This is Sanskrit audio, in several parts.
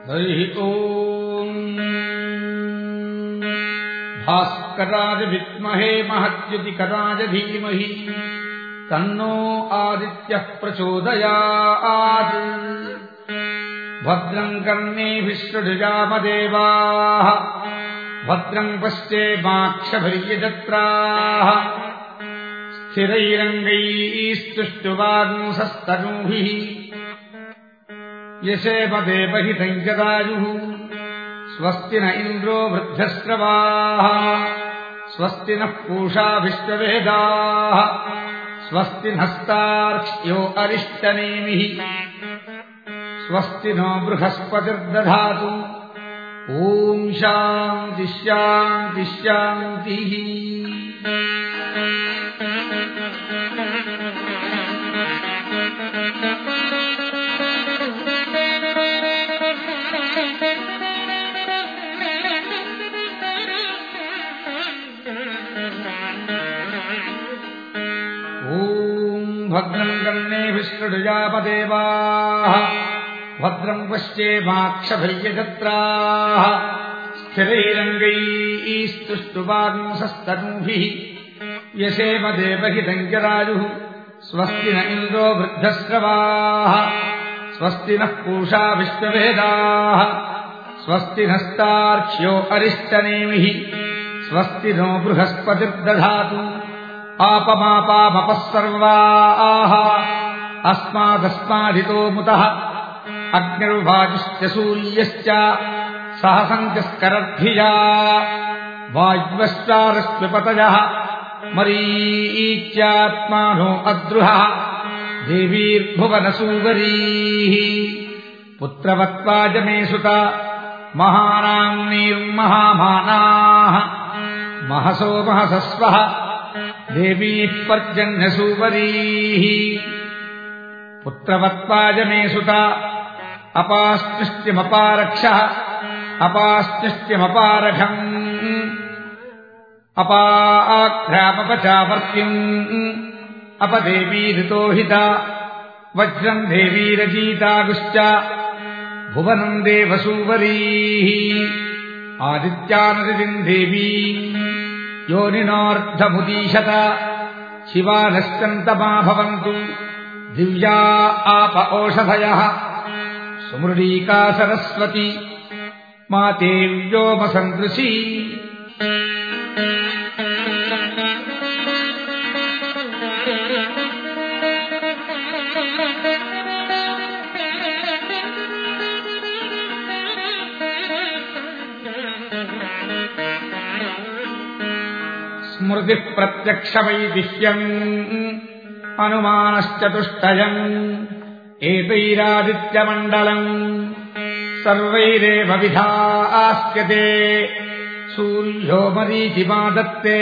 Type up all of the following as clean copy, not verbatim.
हरि ओम् भास्कराय विद्महे महद्युतिकराय धीमहि तन्नो आदित्यः प्रचोदयात्। भद्रम् कर्णेभिः शृणुयामदेवाः भद्रम् पश्येमाक्षभिर्यजत्राः स्थिरैरङ्गैस्तुष्टुवागुंसस्तनूभिः यशेमदेवहितम् जदायुः। स्वस्ति न इन्द्रो वृद्धश्रवाः स्वस्ति नः पूषा विश्ववेदाः स्वस्ति नस्तार्क्ष्यो अरिष्टनेमिः स्वस्ति नो बृहस्पतिर्दधातु। ॐ शान्ति शान्ति शान्तिः। भद्रम् कर्णेभिः शृणुयामदेवाः भद्रम् पश्येमाक्षभिर्यजत्राः स्थिरैरङ्गैस्तुष्टुवागुंसस्तनूभिः यशेमदेवहितम् जदायुः। स्वस्ति न इन्द्रो वृद्धश्रवाः स्वस्ति नः पूषा विश्ववेदाः स्वस्ति नस्तार्क्ष्यो अरिष्टनेमिः स्वस्ति नो बृहस्पतिर्दधातु। आपमापामपः सर्वाः अस्मादस्मादितो मुतः अग्निर्वायुश्च सूर्यश्च सहसङ्कस्करद्धिया वायुश्चारस्विपतयः मरीच्यात्मानो अद्रुहः देवीर्भुवनसूगरीः पुत्रवत्वाजमे सुता महानाम्नीर्महामानाः महसो महसस्वः देवीः पर्जन्यसूवरीः पुत्रवत्वाजमे सुता अपास्तिष्ठ्यमपारक्षः अपास्तिष्ठ्यमपारघम् अपाघ्रामपचावर्त्यम् अपदेवीरितोहिता वज्रम् देवीरजीतागुश्च भुवनम् देवसूवरीः आदित्यानदितिम् देवी योनिनोऽर्धमुदीशत शिवानश्चन्तमा भवन्तु दिव्या आप ओषधयः सुमृडीका सरस्वती माते व्योमसन्दृशी। स्मृतिः प्रत्यक्षवैदिह्यम् अनुमानश्चतुष्टयम् एतैरादित्यमण्डलम् सर्वैरेव विधास्यते सूर्यो मरीचिमा दत्ते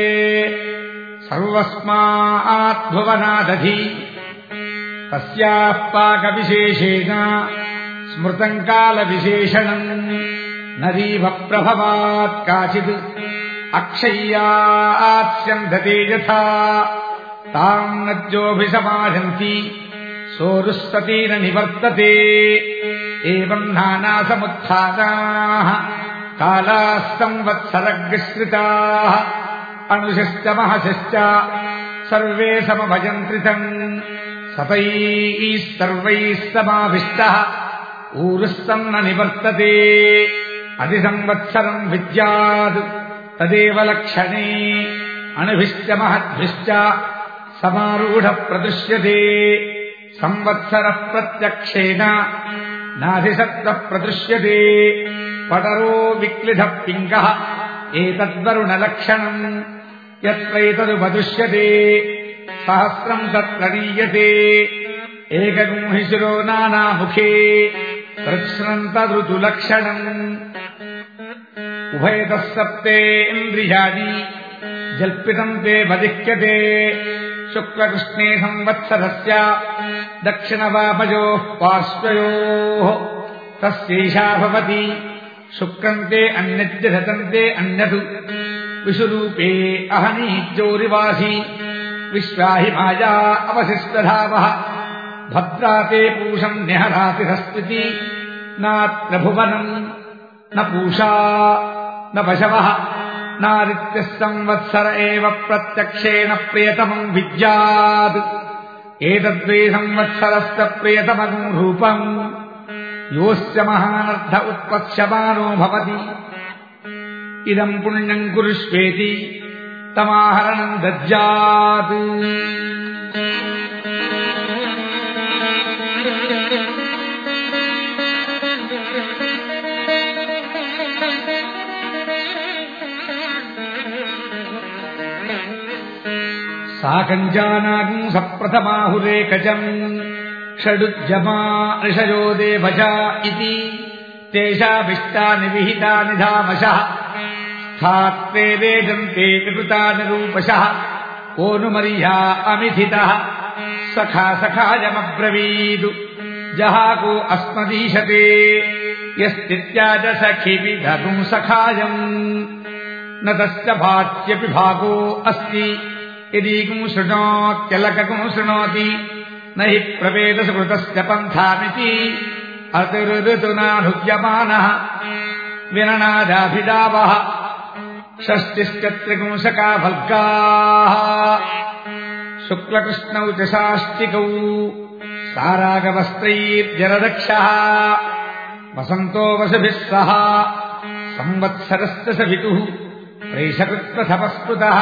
सर्वस्माद्भुवनादधि तस्याः पाकविशेषेण स्मृतम् कालविशेषणम् नदीवप्रभवात् काचित् अक्षय्यात्स्यन्धते यथा ताम् नद्योऽभिसमाजन्ति सोरुस्तती न निवर्तते एवम् नानासमुत्थानाः कालाः संवत्सरग्रश्रिताः अनुशश्च महशश्च सर्वे समभजन्त्रितम् सतैः सर्वैः समाविष्टः ऊरुः सन्न निवर्तते अधिसंवत्सरम् विद्यात् तदेव लक्षणे अणुभिश्च महद्भिश्च समारूढः प्रदृश्यते संवत्सरः प्रत्यक्षेण नाधिसत्तः प्रदृश्यते पटरो विक्लिढः पिङ्गः एतद्वरुणलक्षणम् यत्रैतदुपदृश्यते सहस्रम् तत्प्रणीयते एकगुंहिशिरो नानामुखे तत्स्रन्तदृतुलक्षणम् उभयतः सप्ते इन्द्रियाणि जल्पितम् ते वदिह्यते शुक्लकृष्णे संवत्सरस्य दक्षिणवामयोः पार्श्वयोः तस्यैषा भवति शुक्रम् ते अन्यद्य धतम् ते अन्यत् विषुरूपे अहनीज्योरिवासि विश्वाहि माया अवशिष्टधावः भद्रा ते पूषम् निहराति हस्तिति नात्र भुवनम् न पूषा न पशवः नादित्यः संवत्सर एव प्रत्यक्षेण प्रियतमम् विद्यात् एतद्वै संवत्सरस्य प्रियतमम् रूपम् योऽस्य महानर्थ उत्पत्स्यमानो भवति इदम् पुण्यम् कुरुष्वेति तमाहरणम् दद्यात् साकञ्जानागम् सप्रथमाहुरेकजम् षडुज्जमा ऋषयो देवजा इति तेषाभिष्टानि विहितानि धामशः स्थात्रे वेदन्ते विकृतानि रूपशः ओनुमर्या अमिथितः सखा सखायमब्रवीदु जहाको अस्मदीशते यस्तित्याज सखिविदगुं सखायम् न तस्य भात्यपि भागो अस्ति यदीगुं शृणोत्यलकगुं शृणोति न हि प्रवेदसुकृतस्य पन्थामिति अतिरुदुनानुह्यमानः विननादाभिदावः षष्टिश्चत्रिपुंसका भल्गाः शुक्लकृष्णौ च साष्टिकौ सारागवस्त्रैर्जलदक्षः वसन्तो वसुभिः सह संवत्सरस्य सवितुः प्रेषकृत्वथपस्कृतः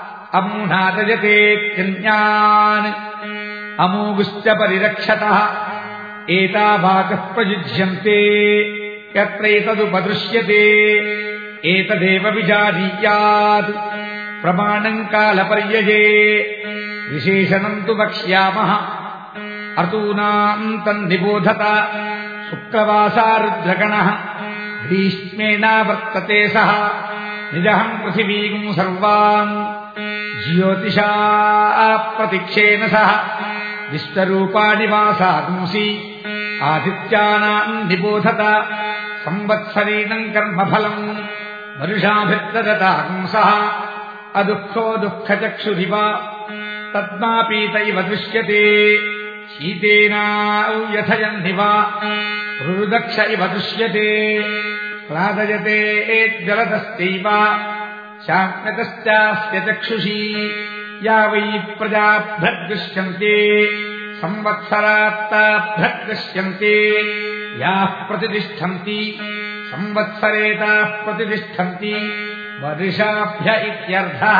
अमूढादजतेत्यन्यान् अमूगुश्च परिरक्षतः एतावाकः प्रयुज्यन्ते यत्रैतदुपदृश्यते एतदेव विजानीयात् प्रमाणम् कालपर्यये विशेषणम् तु वक्ष्यामः अतूनाम् तन्निबोधत शुक्रवासा रुद्रगणः ग्रीष्मेणावर्तते सः निजहम् पृथिवीम् सर्वाम् ज्योतिषा प्रतिक्षेण सह विश्वरूपाणि वासागुंसि आदित्यानाम् निबोधत संवत्सरीणम् कर्मफलम् वर्षाभिर्ददतागुंसः अदुःखो दुःखचक्षुरिव तद्मापीतैव दृश्यते शीतेनाव्यथयन्निव रुरुदक्ष इव दृश्यते क्लादयते जलदस्यैव शाम्यतश्चास्य चक्षुषी या वै प्रजाभ्यदृश्यन्ते संवत्सरात्ताभ्यदृश्यन्ते याः प्रतिष्ठन्ति संवत्सरेताः प्रतिष्ठन्ति वर्षाभ्य इत्यर्थः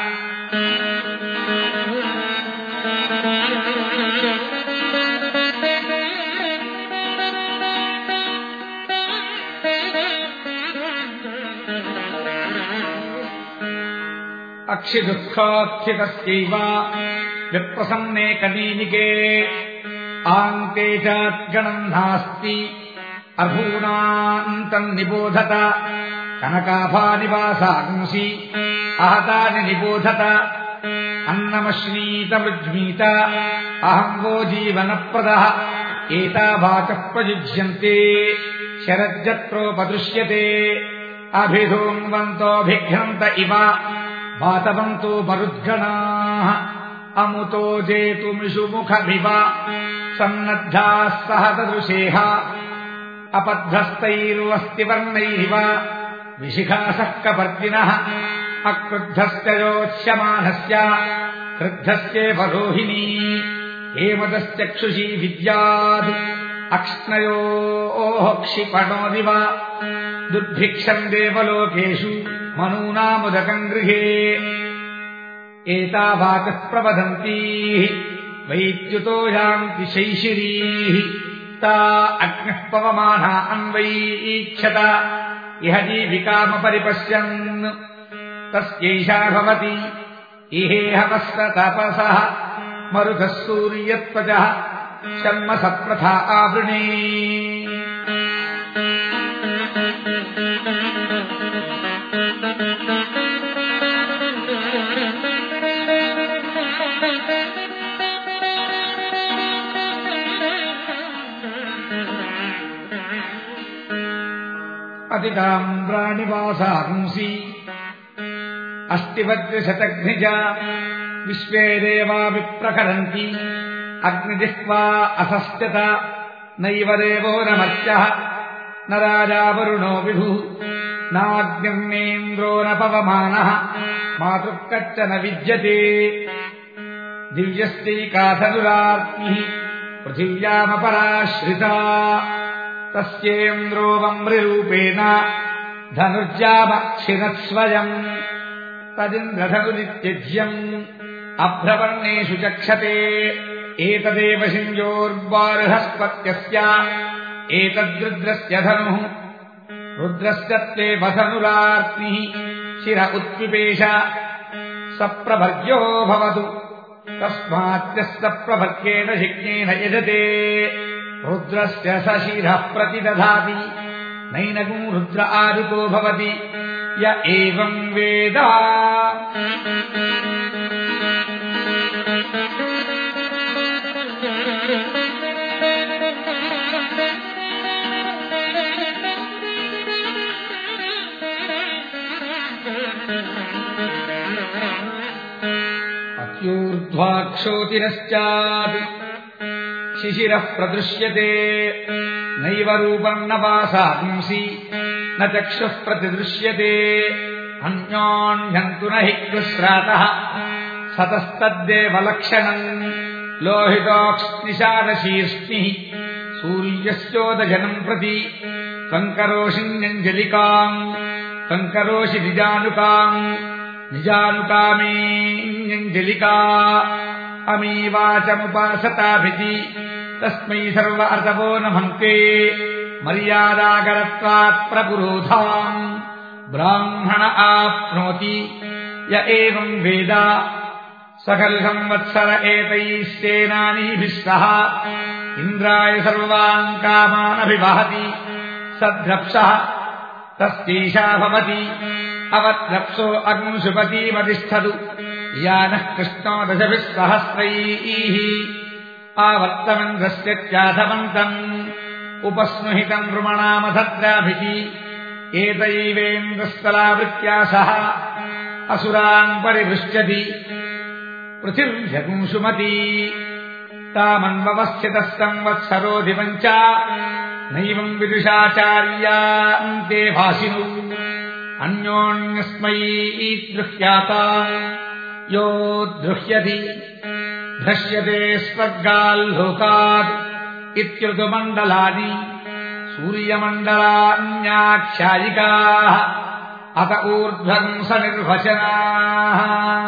अक्षिदुःखाख्यतस्यैव विप्रसन्ने कनीनिके आन्ते चाद्गणम् नास्ति अर्हूणान्तम् निबोधत कनकाभानि वासागुंसि आहतानि निबोधत अन्नमश्नीतमृज्मीत अहम् वो जीवनप्रदः एतावाचः प्रयुज्यन्ते शरज्जत्रोपदृश्यते अभिधून्वन्तोऽभिघ्नन्त इव वातवन्तो मरुद्गणाः अमुतो जेतुमिषुमुखमिव सन्नद्धाः सह ददृशेह अपद्धस्तैर्वस्तिवर्णैरिव विशिखासः कपर्दिनः अक्रुद्धस्य योत्स्यमानस्य क्रुद्धस्येव रोहिणी हेमदश्चक्षुषी विद्यात् अक्ष्णयोः क्षिपणोदिव दुर्भिक्षम् देवलोकेषु मनूनामुदकम् गृहे एतावाकः प्रवदन्तीः वैद्युतो यान्ति शैशिरीः ता अग्निः पवमाना अन्वैक्षत इह जीविकामपरिपश्यन् तस्यैषा भवति इहेहवस्व तपसः मरुतः सूर्यत्वचः शर्म सप्रथा आवृणे अतिताम्राणिवासांसि अस्तिवद्रिशतघ्निजा विश्वे देवा विप्रकरन्ति अग्निजिह्वा असस्यत नैव देवो न मर्त्यः न राजा वरुणो विभुः नाग्निर्नेन्द्रो न पवमानः मातुः कच्चन विद्यते दिव्यस्यैकाधनुरात्मिः पृथिव्यामपराश्रिता तस्येन्द्रो वम्रिरूपेण धनुर्जामक्षिरत्स्वयम् तदिन्द्रधनुरित्यज्यम् अभ्रवर्णेषु चक्षते एतदेव शिञ्जोर्बृहस्पत्यस्य एतद्रुद्रस्य धनुः रुद्रस्य त्वेव धनुरार्त्मिः शिर उत्पिपेश सप्रभर्ग्यो भवतु तस्मात्यस्य प्रभर्गेण शिग्नेन यजते रुद्रस्य स शिरः प्रतिदधाति नैनगुं रुद्र आदितो भवति य एवम् वेद अत्यूर्ध्वाक्षोतिरश्चात् शिशिरः प्रदृश्यते नैव रूपम् न वासांसि न चक्षुः प्रतिदृश्यते अन्योन्यम् तु न हि कृस्रातः सतस्तद्देवलक्षणम् लोहितोक्ष्निशादशीर्ष्णिः सूर्यस्योदजनम् प्रति त्वङ्करोषिण्यञ्जलिकाम् त्वङ्करोषि निजानुकाम् निजानुकामेऽञ्जलिका अमीवाचमुपासताभिति तस्मै सर्व अर्तवो नमन्ते मर्यादागरत्वात् प्रपुरोधाम् ब्राह्मण आप्नोति य एवम् वेद सकल संवत्सर एतैः सेनानीभिः सह इन्द्राय सर्वान् कामानभिवहति सद्रप्सः तस्यैषा भवति अवद्रप्सो अग्निशुपतीमतिष्ठतु यानः कृष्णो दशभिः सहस्रैः आवर्तमन्द्रस्यत्याधवन्तम् उपस्नुहितम् नृमणामधद्राभिः एतैवेन्द्रस्थलावृत्त्या सह असुरान् परिवृष्यति पृथिव्यगुंसुमती तामन्ववस्थितः संवत्सरोऽधिपम् च नैवम् विदुषाचार्यान्ते भासिनु अन्योन्यस्मै दृह्याता यो दृह्यति ध्रश्यते स्वर्गाल्लोकात् इत्यृतुमण्डलानि सूर्यमण्डलान्याख्यायिकाः अत ऊर्ध्वम् स निर्वचनाः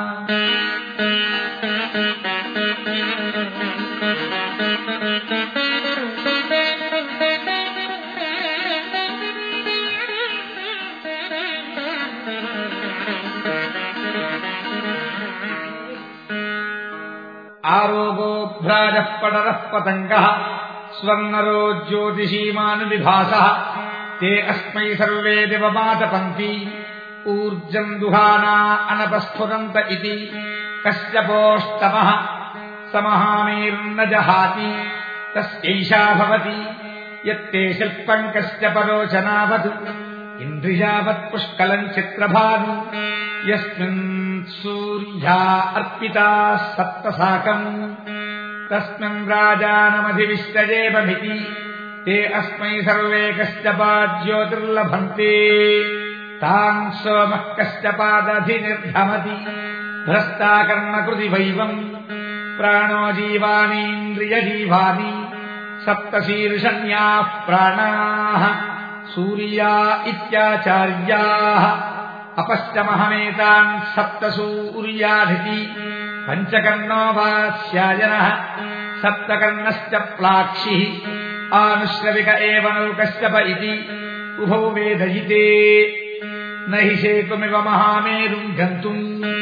आरोगो भ्राजः पटरः पतङ्गः स्वर्णरो ज्योतिषीमानुविभासः ते अस्मै सर्वे दिवमातपन्ति ऊर्जम् दुहाना अनपस्फुरन्त इति कश्यपोष्टमः समहामेर्न जहाति तस्यैषा भवति यत्ते शिल्पम् कश्यपरोचनावतु इन्द्रियावत्पुष्कलम् चित्रभानु यस्मिन् सूर्या अर्पिता सप्तसाकम् तस्मिन् राजानमधिविश्वजेवमिति ते अस्मै सर्वे कश्यपाज्योतिर्लभन्ते तान् सोमः कश्यपादधिनिर्धमति भ्रष्टाकर्णकृतिवैवम् प्राणो जीवानीन्द्रियजीवानि सप्तशीर्षण्याः प्राणाः सूर्या इत्याचार्याः अपश्चमहमेतान् सप्तसूर्याधिति पञ्चकर्णो वास्यायनः सप्तकर्णश्च प्लाक्षिः आनुश्रविक एव नौ कश्यप इति उभौ वेदयिते न हि सेतुमिव महामेरुम् गन्तुम्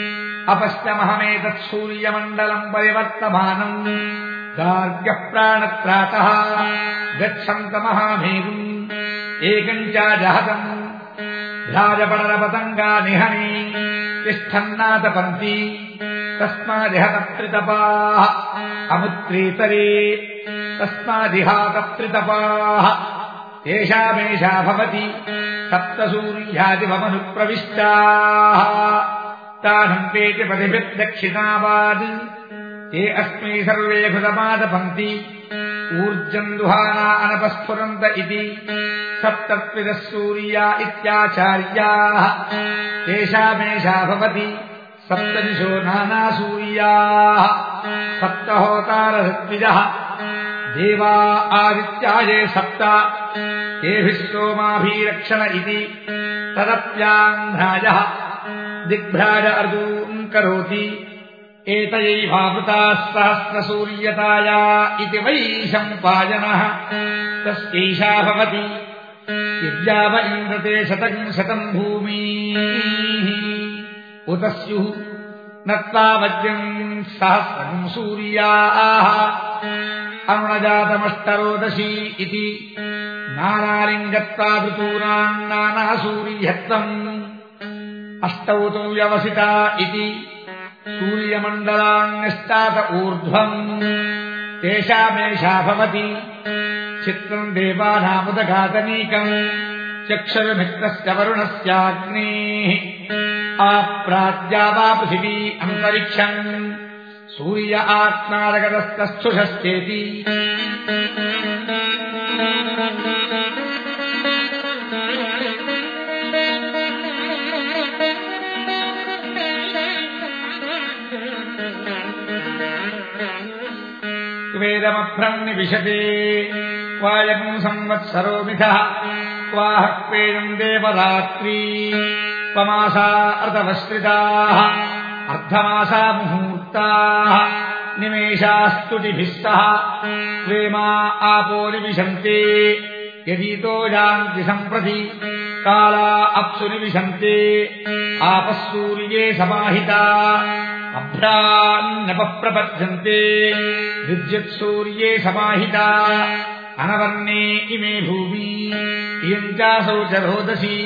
अपश्चमहमेतत्सूर्यमण्डलम् परिवर्तमानम् गार्ग्यः प्राणत्रातः गच्छन्तमहामेरुम् एकम् च जहतम् राजपडरपतङ्गा निहनी तिष्ठन्नातपन्ति तस्मादिहतत्रितपाः अमुत्रीतरे तस्मादिहातत्रितपाः तेषामेषा भवति सप्तसूर्यादिवमनुप्रविष्टाः तानन्तेति पतिभिर्दक्षिणावाद् ते अस्मै सर्वे कृतमादपन्ति ऊर्जम् दुहाना अनपस्फुरन्त इति सप्तत्विदः सूर्या इत्याचार्याः तेषामेषा भवति सप्तदिशो नानासूर्याः सप्तहोतारऋत्विजः देवा आदित्याये सप्त तेभिः सोमाभिरक्षण इति तदप्याङ्घ्राजः दिग्भ्राज अर्दून् करोति एतयैवावृताः सहस्रसूर्यताया इति वै सम्पायनः तस्यैषा भवति यद्याव इन्द्रते शतम् शतम् भूमिः उत स्युः नत्वा वज्रम् सहस्रम् सूर्याः अरुणजातमष्टरोदशी इति नानालिङ्गत्वा ऋतूनाम् नानासूर्यत्वम् अष्टौ तु व्यवसिता इति सूर्यमण्डलान्यष्टात ऊर्ध्वम् तेषामेषा भवति चित्रम् देवानामुदघातनीकम् चक्षुर्मित्रस्य वरुणस्याग्नेः आप्राज्या पृथिवी अन्तरिक्षम् सूर्य आत्मारगतस्तस्थुषश्चेति वेदमभ्रम् निविशते क्वायम् संवत्सरो मिथः क्वाह पेयम् देवरात्री त्वमासा अर्धवश्रिताः अर्धमासा मुहूर्ताः निमेषास्तुतिभिः सह वेमा आपो निविशन्ते यदीतो यान्ति सम्प्रति काला अप्सु निविशन्ते आपः सूर्ये समाहिता अभ्रान्नपः प्रपद्यन्ते विद्युत्सूर्ये समाहिता अनवर्णे इमे भूमि इयम् चासौ च रोदसी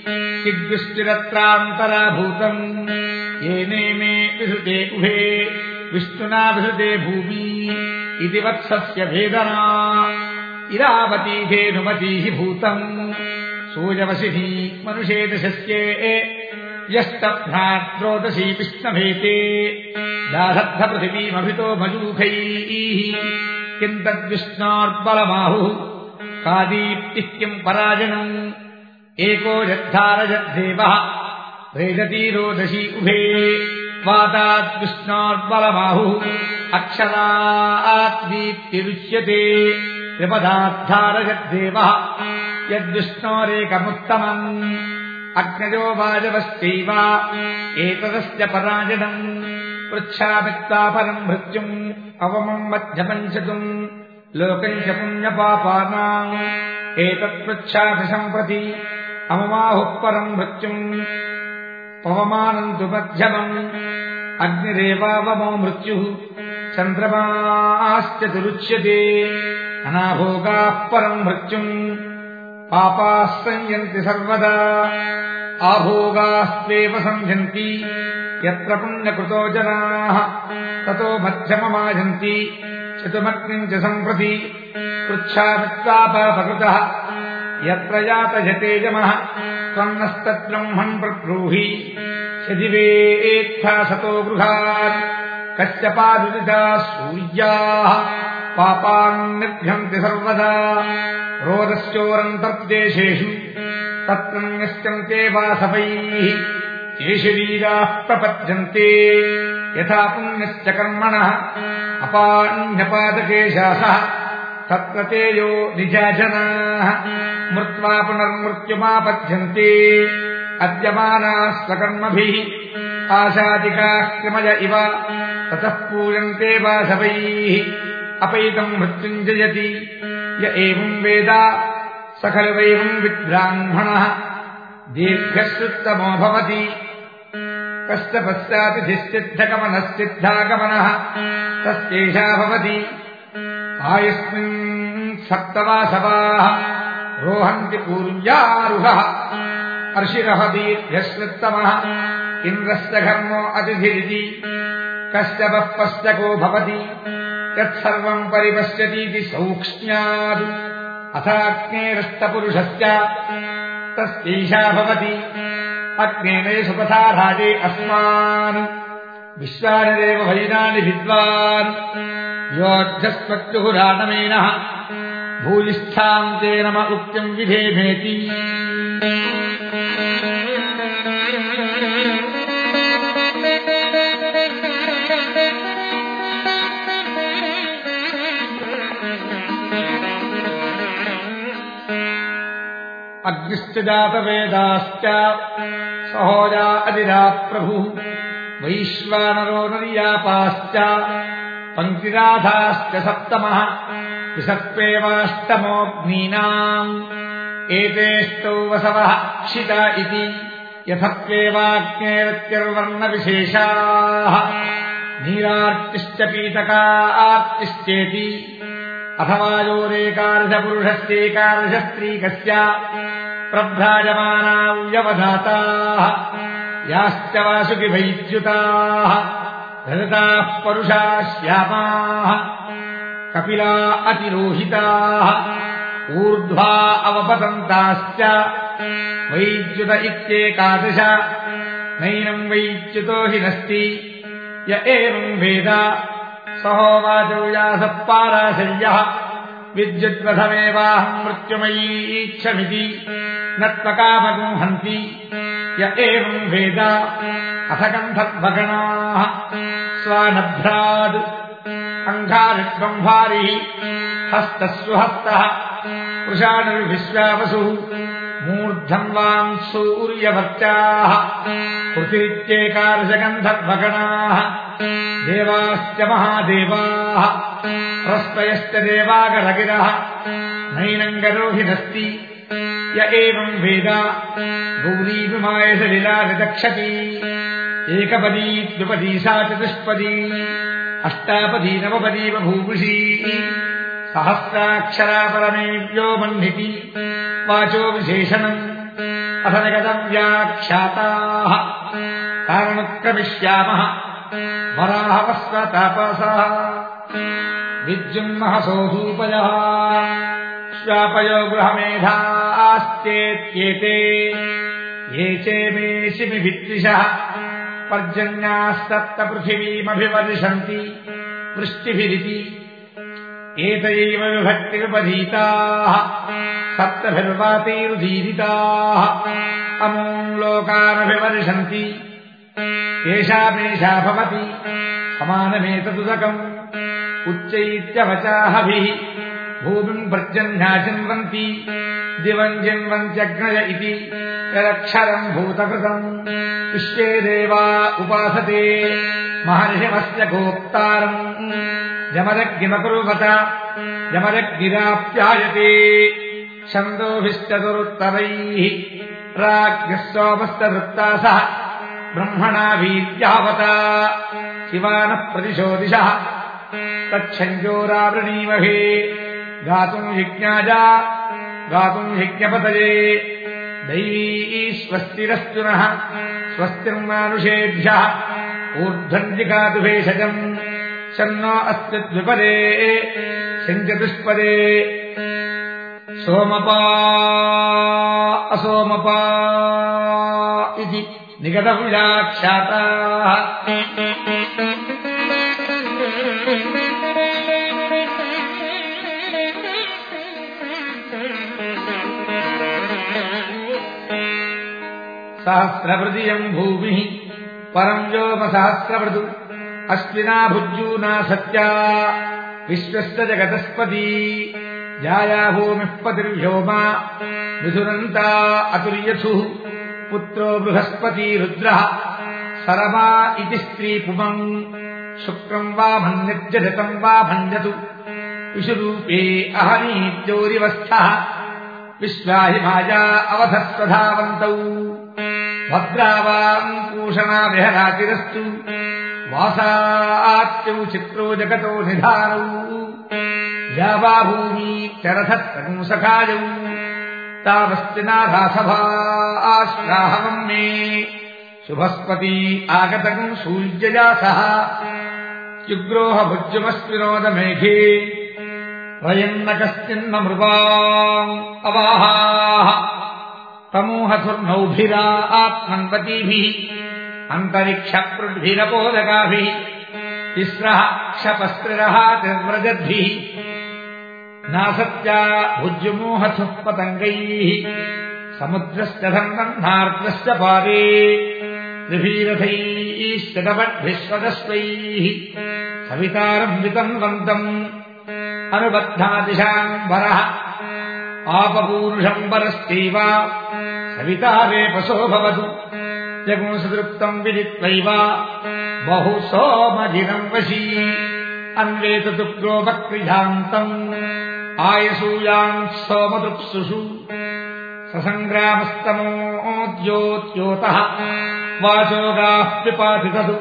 चिद्दुष्टिरत्रान्तराभूतम् येनेमे विसृते उभे विष्णुना विसृते भूमि इति वत्सस्य भेदना इरावती धेनुमतीः भूतम् सूर्यवसिः मनुषे दशस्ये यस्तभ्रात्रोदसी विष्णभेते दाधद्धपृथिवीमभितो मजूखैः किम् तद्विष्णोर्बलमाहुः का दीप्तिः किम् पराजनम् एको यद्धारयद्देवः रेजती रोदसी उभे वाताद्विष्णोर्बलमाहुः अक्षराद्दीप्तिरुच्यते त्रिपदाद्धारयद्देवः यद्विष्णोरेकमुत्तमम् अग्नयो वाजवश्चैव एतदस्य पराजनम् पृच्छामित्वा परम् मृत्युम् अवमम् मध्यमम् चतुम् लोकम् च पुण्यपापानाम् एतत्पृच्छामि सम्प्रति अममाहुः परम् मृत्युम् पवमानम् तु मध्यमम् अग्निरेवावमो मृत्युः चन्द्रमाश्चतुरुच्यते अनाभोगाः परम् मृत्युम् पापाः संयन्ति सर्वदा आभोगास्त्वेव संयन्ति यत्र पुण्यकृतो जनाः ततो मध्यममाजन्ति चतुमग्निम् च सम्प्रति पृच्छामित्वापापकृतः यत्र यातयतेजमः त्वन्नस्तद्ब्रह्मन् प्रब्रूहि यदिवेत्था सतो गृहात् कश्यपादुदिताः सूर्याः पापान्निभ्यन्ति सर्वदा रोदस्योरन्तर्देशेषु तत्र न्यस्यन्ते वासवैः ये शरीराः प्रपद्यन्ते यथा पुण्यश्च कर्मणः अपान्यपादकेशासः तत्र ते यो निजाजनाः मृत्वा पुनर्मृत्युमापद्यन्ते अद्यमानाः स्वकर्मभिः आशादिकाः कृमय इव ततः पूजन्ते वासवैः अपैतम् मृत्युञ्जयति य एवम् वेद स खलु वैवम् विद्ब्राह्मणः दीर्घश्रुत्तमो भवति कश्च पश्चातिथिश्चिद्धगमनश्चिद्धागमनः तस्यैषा भवति आयुस्मिन् सप्तवासवाः रोहन्ति पूर्व्यारुहः अर्षिरः दीर्घश्रुत्तमः इन्द्रस्य घर्मो अतिथिरिति कश्चपः पश्चको भवति यत्सर्वम् परिपश्यतीति सौक्ष्म्यात् अथाग्नेरस्तपुरुषस्य तस्यैषा भवति अग्नेने सुपथा राजे अस्मान् विश्वानिरेव वैनानि विद्वान् योऽध्यस्मत्युहुराणमेनः भूयिष्ठाम् ते नम उक्त्यम् विधेमेति अग्निश्च जातवेदाश्च सहोजा अधिरात् प्रभुः वैश्वानरो नर्यापाश्च पङ्क्तिराधाश्च सप्तमः विसर्पेवाष्टमोऽग्नीनाम् एतेष्टौ वसवः क्षिता इति यथप्येवाग्नेरत्यर्वर्णविशेषाः नीरार्तिश्च पीतकार्तिश्चेति अथवा योरेकादशपुरुषस्येकादशस्त्रीकस्य प्रभ्राजमानाव्यवधाताः याश्च वासुकिवैद्युताः धृताः परुषा श्यामाः कपिला अतिरोहिताः ऊर्ध्वा अवपतन्ताश्च वैद्युत इत्येकादश नैनम् वैद्युतो हि नस्ति य एवम् वेद सहोवाचो यासः पाराशर्यः विद्युद्वधमेवाहम् मृत्युमयीक्षमिति न त्वकामगुंहन्ति य एवम् वेद अथ कण्ठद्भगणाः स्वानभ्राद् अङ्घारिष्वम्भारिः हस्तस्वहस्तः वृषाणुर्विश्वावसुः मूर्धन्वान् सूर्यवर्चाः पृथिवित्येकादशगन्धर्वगणाः देवाश्च महादेवाः प्रस्पयश्च देवागरगिरः नैनङ्गरोहिनस्ति य एवम् वेद गौरीविमायसलिलानिदक्षति एकपदी द्विपदी सा चतुष्पदी अष्टापदी नवपदी बभूवुषी सहस्राक्षरा परमेव्यो मह्निति वाचो विशेषणम् अथ निगतम् व्याख्याताः कारणक्रमिष्यामः वराहवस्वतापसः विद्युन्महसोऽधूपयः श्वापयो गृहमेधाश्चेत्येते ये चेमेशिमि विद्विषः पर्जन्याः सप्तपृथिवीमभिवर्षन्ति वृष्टिभिरिति एतयैव विभक्तिरुपधीताः सप्तभिर्वातैरुदीरिताः अमून् लोकानभिवर्षन्ति येषामेषा भवति समानमेतदुदकम् उच्चैत्यवचाहभिः भूमिम् पर्जन्याचिन्वन्ति दिवम् जिन्वन्त्यग्नय इति यदक्षरम् भूतकृतम् विश्वे देवा उपासते महर्षिमस्य गोप्तारम् यमदग्निमकुर्वत यमदग्निराप्यायते छन्दोभिश्चतुरुत्तरैः राज्ञः सोमस्तवृत्तासः ब्रह्मणा वीर्यावता शिवानः प्रतिशोदिशः तच्छञ्जोरावृणीमहे गातुम् यज्ञाजा गातुम् यज्ञपतये दैवी स्वस्तिरस्तु नः स्वस्तिर्मानुषेभ्यः ऊर्ध्वम् जिगातु भेषजम् शन्नो अस्तु द्विपदे शञ्चतुष्पदे सोमपा असोमपा इति निगतव्याख्याताः सहस्रवृदियम् भूमिः परम् व्योमसहस्रवृदु अश्विना भुज्यूना सत्या विश्वस्य जगतस्पती जाया भूमिः पतिर्व्योमा विधुरन्ता अतुर्यथुः पुत्रो बृहस्पती रुद्रः सरमा इति स्त्रीपुमम् शुक्रम् वा भन्यत्यजतम् वा भञ्जतु विषुरूपे अहनीत्योरिवस्थः विश्वाहिमाया अवधस्वधावन्तौ भद्रावाम् पूषणा विहरातिरस्तु वासात्यौ चित्रो जगतो निधानौ यावा भूमीत्यरथत्तगुंसखायौ तावस्तिनाथासभाश्राहवम् मे शुभस्पती आगतगुम् सूर्यया सह युग्रोह भुज्यमस्विनोदमेघे वयन्न कश्चिन्न मृगाम् अवाहाः तमोहसुर्नौभिरा आत्मन्वतीभिः अन्तरिक्षपृड्भिरपोदकाभिः तिस्रः क्षपस्त्रिरः तिर्व्रजद्भिः नासत्या भुज्यमोहसः पतङ्गैः समुद्रस्य धन्वन्नार्द्रस्य पादे त्रिभीरथैश्चतपद्भिस्वदस्वैः सवितारम् वितन्वन्तम् अनुबद्धादिशाम्बरः आपपूरुषम् परस्यैव सवितारेपसो भवतु जगुंसतृप्तम् विदित्वैव बहु सोमजिनम् वशी अन्वेततु प्रोपक्रियान्तम् आयसूयाम् सोमतृप्सुषु ससङ्ग्रामस्तमोद्योत्योतः वाचोगाः पिपातिततु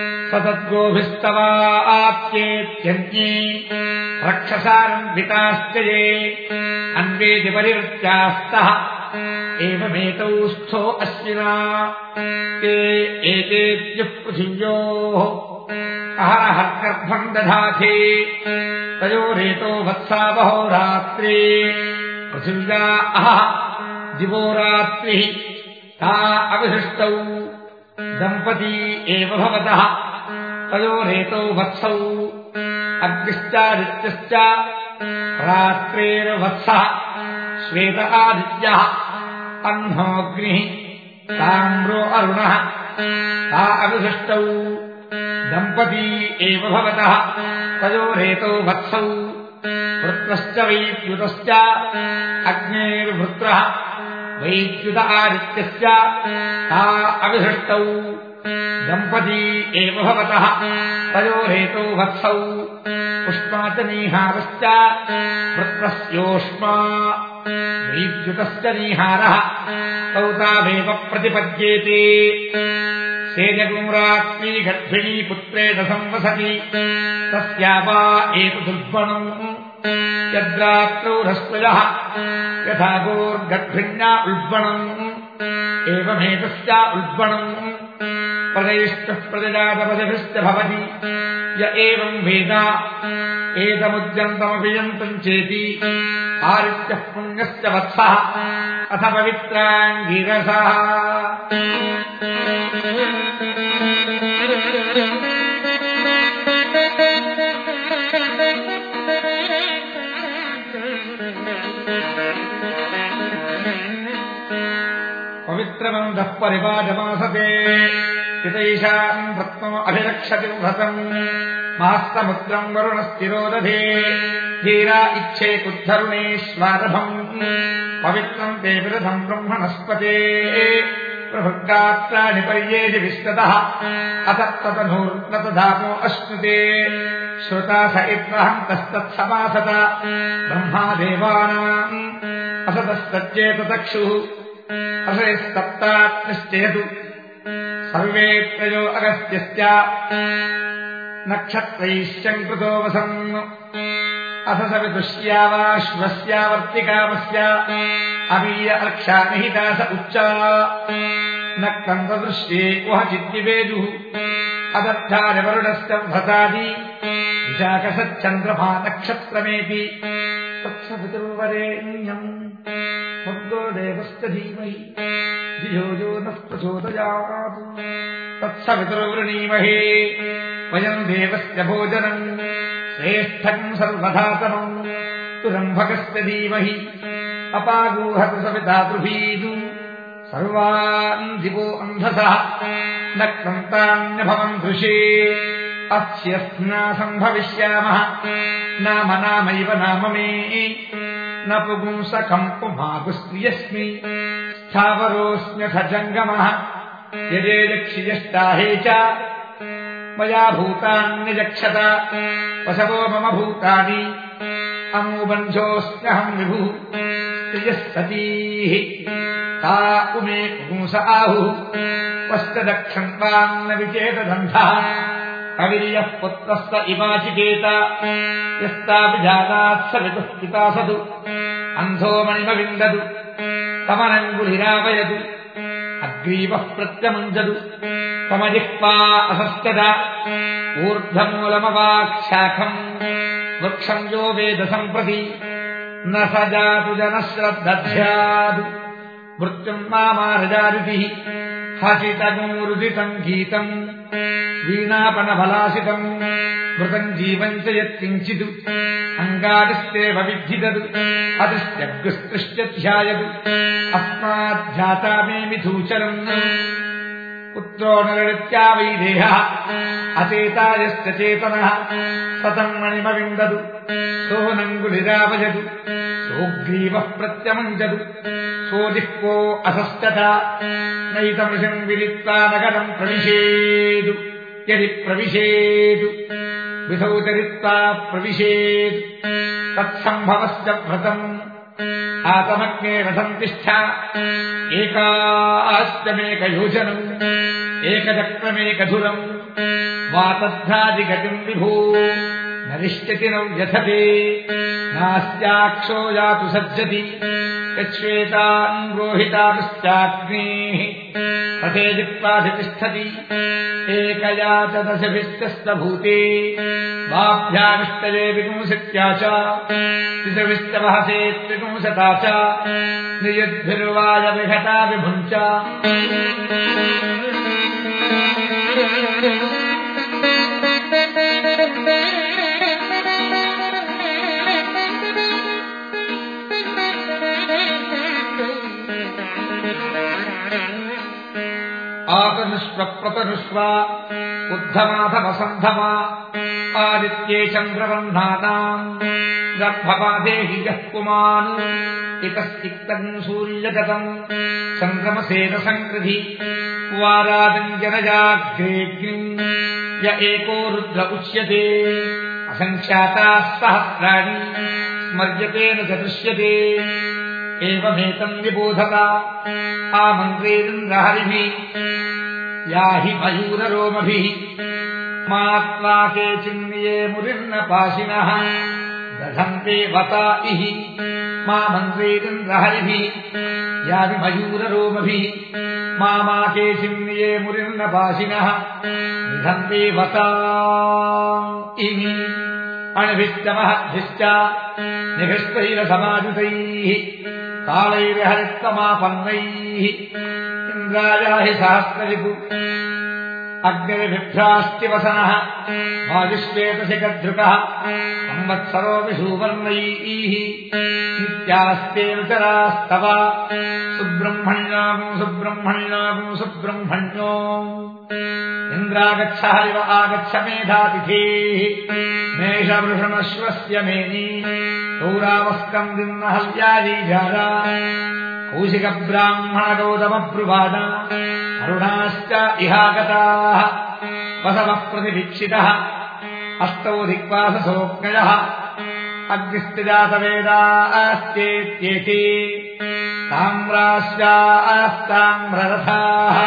सतद्गोभिस्तवाप्येत्यन्ये रक्षसारम्भिताश्च ये अन्वेति परिवृत्यास्तः एवमेतौ स्थो अश्विना ते एतेद्युः पृथिव्योः अहरहर्गर्भम् दधाथे तयोरेतो वत्सा बहोरात्रे पृथिव्या अहः दिवो रात्रिः ता अविशिष्टौ दम्पती एव भवतः तयोरेतौ वत्सौ अग्निश्चादित्यश्च रात्रेर्वत्सः श्वेत आदित्यः अह्नोऽग्निः ताम्रो अरुणः ता अविशिष्टौ दम्पती एव भवतः तयोरेतौ वत्सौ वृत्रश्च वैद्युतश्च अग्नेर्वृत्रः वैद्युत आदित्यश्च ता अविशिष्टौ दम्पती एव भवतः तयोरेतौ वत्सौ उष्मा च नीहारश्च वृत्रस्योष्मा वैद्युतश्च नीहारः तौ तावेव प्रतिपद्येते सेजगुरात्मी गर्भिणी पुत्रेण संवसति तस्या वा एतदुल्बणम् यद्रात्रौ रस्वयः यथा गोर्गर्भिण्या उल्बणम् एवमेतस्य उल्बणम् प्रजयिष्टः प्रजजातपदभिश्च भवति य एवम् वेद एतमुद्यन्तमपि यन्तम् चेति आदित्यः पुण्यश्च वत्सः अथ पवित्राङ्गिरसः पवित्रमन्दः परिपादमासते पितैषाम् रत्नम् अभिरक्षति व्रतम् मास्तमुद्रम् वरुणस्थिरो दधे धीरा इच्छेकुद्धरुणेष्वारभम् पवित्रम् ते विरथम् ब्रह्मणस्पते प्रभृगात्राणि पर्येषि विश्वतः अतत्ततनूर्न तधापो अश्नुते श्रुता स इत्वहम् तस्तत्समासत ब्रह्मादेवानाम् असतस्तच्चेतचक्षुः असयस्तप्तात्निश्चयतु सर्वे त्रयो अगस्त्यश्च नक्षत्रैश्चङ्कृतो वसन् अथ सवितुष्यावाश्वस्यावर्तिकामस्य अवीय अर्क्षानिहिता स उच्चा नक्तम् तदृश्ये कुहचिद्दिवेदुः अदर्थानिवरुणस्य भ्रतादि विशाखसच्चन्द्रमा नक्षत्रमेति तत्सवितुर्वरेण्यम् भर्गो देवस्य धीमहि धियो यो नः प्रचोदयात् तत्सवितुर्वृणीमहे वयम् देवस्य भोजनम् श्रेष्ठम् सर्वधातमम् तुरम्भकस्य धीमहि अपागूहतु सवितातृभीदु सर्वान् दिवो अन्धसः न क्रन्तान्यभवम् दृशे अस्यस्नासम्भविष्यामः नाम नामैव नाम मे न पुगुंसखम् पुमागुस्त्रियस्मि स्थावरोऽस्म्यथ जङ्गमः यजेजक्षियष्टाहे च मया भूतान्यजक्षत वशवो मम भूतानि अमूबन्धोऽस्म्यहम् विभुः स्त्रियः सतीः ता उमे पुंस आहुः पश्चदक्षन्तान्न विचेतदन्धः कविर्यः पुत्रस्त इमाचिकेत यस्ताभिजानात् सवितुः पिता सदु अन्धो मणिमविन्दतु तमनङ्गुलिरावयतु अग्रीवः प्रत्यमुञ्जतु तमजिह्वा असस्यत ऊर्ध्वमूलमवाक्शाखम् वृक्षम् यो वेद सम्प्रति न स जातु जनश्रद्धध्यादु मृत्युम् मामारजारितिः हसितमूरुदितम् गीतम् वीणापणफलासितम् मृतम् जीवम् च यत्किञ्चित् अङ्गारस्तेव विद्धिदतु अदृष्ट्यग्रस्तृष्ट्य ध्यायतु अस्माध्याता मे मिथूचरम् पुत्रो नरत्या वैदेहः अचेतायश्च चेतनः सतम् मणिमविन्दतु सोऽनङ्गुलिरावजतु सोऽग्रीवः प्रत्यमञ्जतु सोऽजिह्वो असश्चता नैतमृषम् विदित्वा नगरम् प्रविशेदु यदि प्रविशेदु विधौ चरित्वा प्रविशेत् तत्सम्भवश्च व्रतम् आतमग्ने रथम् तिष्ठा एकाश्चमेकयोजनम् एकचक्रमेकधुरम् वातद्धादिगतिम् विभो न रिष्यति न व्यथते नास्त्याक्षो यातु सज्जति यच्छ्वेताम् रोहितानुश्चाग्नेः रथे जित्वाधितिष्ठति एकया च दशभिश्चस्तभूते वाभ्यामिष्टये विपुंसित्या च तिसृभिश्च वहसे त्रिपुंसता च नियद्भिर्वाय विहता विभुञ्च आतनुष्व प्रतनुष्व उद्धमाधमसन्धमा आदित्ये चन्द्रवह्नानाम् गर्भपादेहि यः पुमान् इतस्तिक्तम् सूर्यगतम् सङ्क्रमसेन वारादम् जनजाग्रेऽग्निम् य एको रुद्र उच्यते असङ्ख्याताः सहस्राणि स्मर्यते न च दृश्यते एवमेतम् विबोधता आमन्त्रेन्द्रहरिभिः याहि मयूररोमभिः मात्वा केचिन्ये मुरिर्नपाशिनः दधन्ते वता इहि मामन्त्रेन्द्रहरिभिः याहि मयूररोमभिः मामा केचिन्ये मुरिर्नपाशिनः दधन्ते वता इहि अणभिश्च महद्भिश्च निघृष्टैरसमाजुतैः कालैर्हरित्तमापन्नैः इन्द्रायाहि सहस्ररिपु अग्निर्भिभ्राश्चिवसनः वायुश्वेतशिखद्रुकः संवत्सरो विषुवर्णैः नित्यास्ते रुचरास्तव सुब्रह्मण्यागुं सुब्रह्मण्यागुं सुब्रह्मण्यो इन्द्रागच्छ हरिव आगच्छ मेधातिथेः मेषवृषणश्वस्य मेनी गौरावस्कन्दिन्नहल्यालीजारा कौशिकब्राह्मणगौतमब्रुवाद अरुणाश्च इहागताः वसवः प्रतिवीक्षितः अष्टौ दिक्वाससोऽग्नयः अग्निस्तिजातवेदाश्चेत्येते ताम्राश्चास्ताम्ररथाः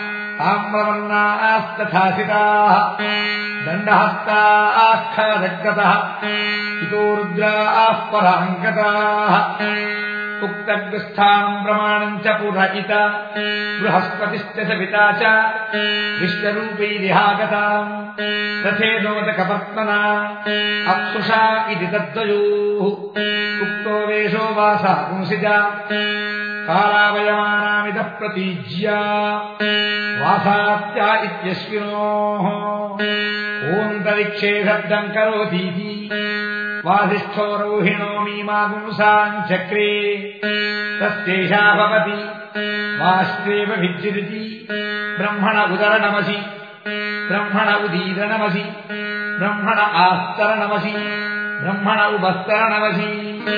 ताम्रवर्णास्तथासिताः दण्डहस्ताः खरदग्गतः इतो रुद्राः पराङ्गताः उक्तग्रस्थानम् प्रमाणम् च पुरहित बृहस्पतिश्च सविता च विश्वरूपैरिहागताम् तथेनोदकपत्मना अप्सुषा इति तद्वयोः उक्तो वेषो वासा पुंसिजा कालावयमानामिदः प्रतीज्या वासात्या इत्यश्विनोः ओन्तरिक्षे शब्दम् करोतीति वासिष्ठो रौहिणो मीमागुंसाम् चक्रे तस्यैषा भवति वाष्ट्रेव विज्जिरिति ब्रह्मण उदरनमसि ब्रह्मण उदीरनमसि ब्रह्मण आस्तरनमसि ब्रह्मण उभस्तरनमसि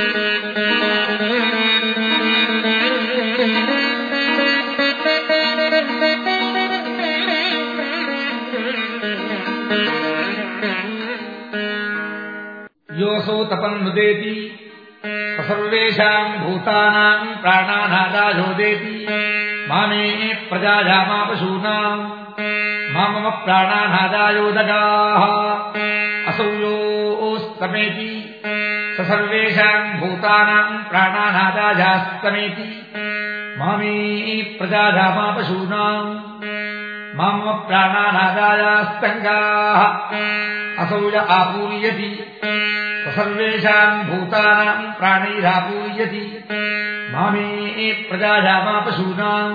योऽसौ तपन्नुदेति सर्वेषाम् भूतानाम् प्राणानादायोदेति मामे प्रजायामापशूनाम् मामम प्राणानादायोदगाः असौ योऽस्तमेति सर्वेषाम् भूतानाम् प्राणानादायास्तमेति मामे प्रजायामापशूनाम् मामम प्राणानादायास्तङ्गाः असौ य आपूर्यति सर्वेषाम् भूतानाम् प्राणैरापूर्यति मामे प्रजायामापशूनाम्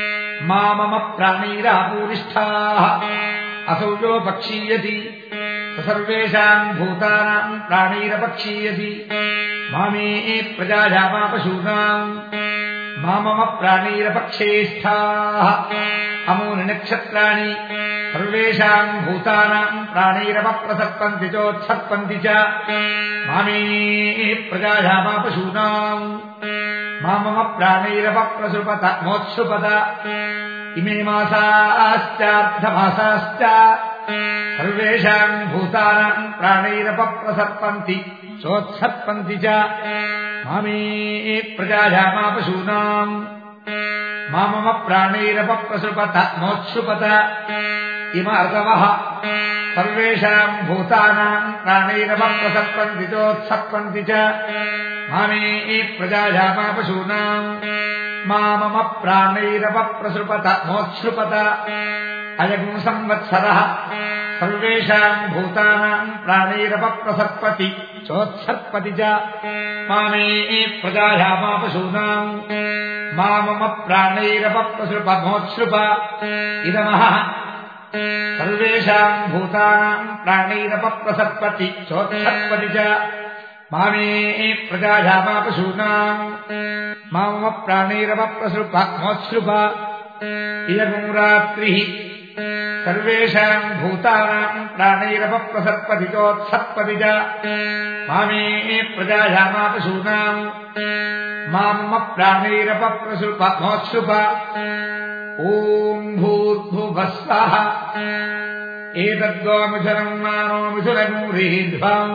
मामम प्राणैरापूरिष्ठाः असौ यो भक्षीयति सर्वेषाम् भूतानाम् प्राणैरपक्षीयसि मामे प्रजायामापशूनाम् मामम प्राणैरपक्षेष्ठाः अमूनि नक्षत्राणि सर्वेषाम् भूतानाम् प्राणैरपप्रसर्पन्ति चोत्सर्पन्ति च मामे प्रजायामापशूनाम् मामम प्राणैरपप्रसृपत मोत्सृपत इमे मासाश्चार्धमासाश्च सर्वेषाम् भूतानाम् प्राणैरपप्रसर्पन्ति चोत्सर्पन्ति च मामे प्रजायामापशूनाम् मामम प्राणैरपप्रसृपत मोत्सृपत इमा ऋतवः सर्वेषाम् भूतानाम् प्राणैरपप्रसर्पन्ति चोत्सर्पन्ति च मामे प्रजायामापशूनाम् मामम प्राणैरपप्रसृपत मोत्सृपत अयम् संवत्सरः सर्वेषाम् भूतानाम् प्राणैरपप्रसर्पति चोत्सर्पति च मामे प्रजायामापशूनाम् मामम प्राणैरपप्रसृप मोत्सृप इदमः सर्वेषाम् भूतानाम् प्राणैरपप्रसर्पति चोत्सर्पति च मामे प्रजायामापशूनाम् मामम प्राणैरपप्रसृप मोत्सृप इयम् रात्रिः सर्वेषाम् भूतानाम् प्राणैरपप्रसर्पति चोत्सर्पति च मामे प्रजायामापशूनाम् मामम प्राणैरपप्रसृप मोत्सृप ॐ भूर्भुवः स्वः एतद्वामिथुनम् मानो मिथुनगूर्ध्वम्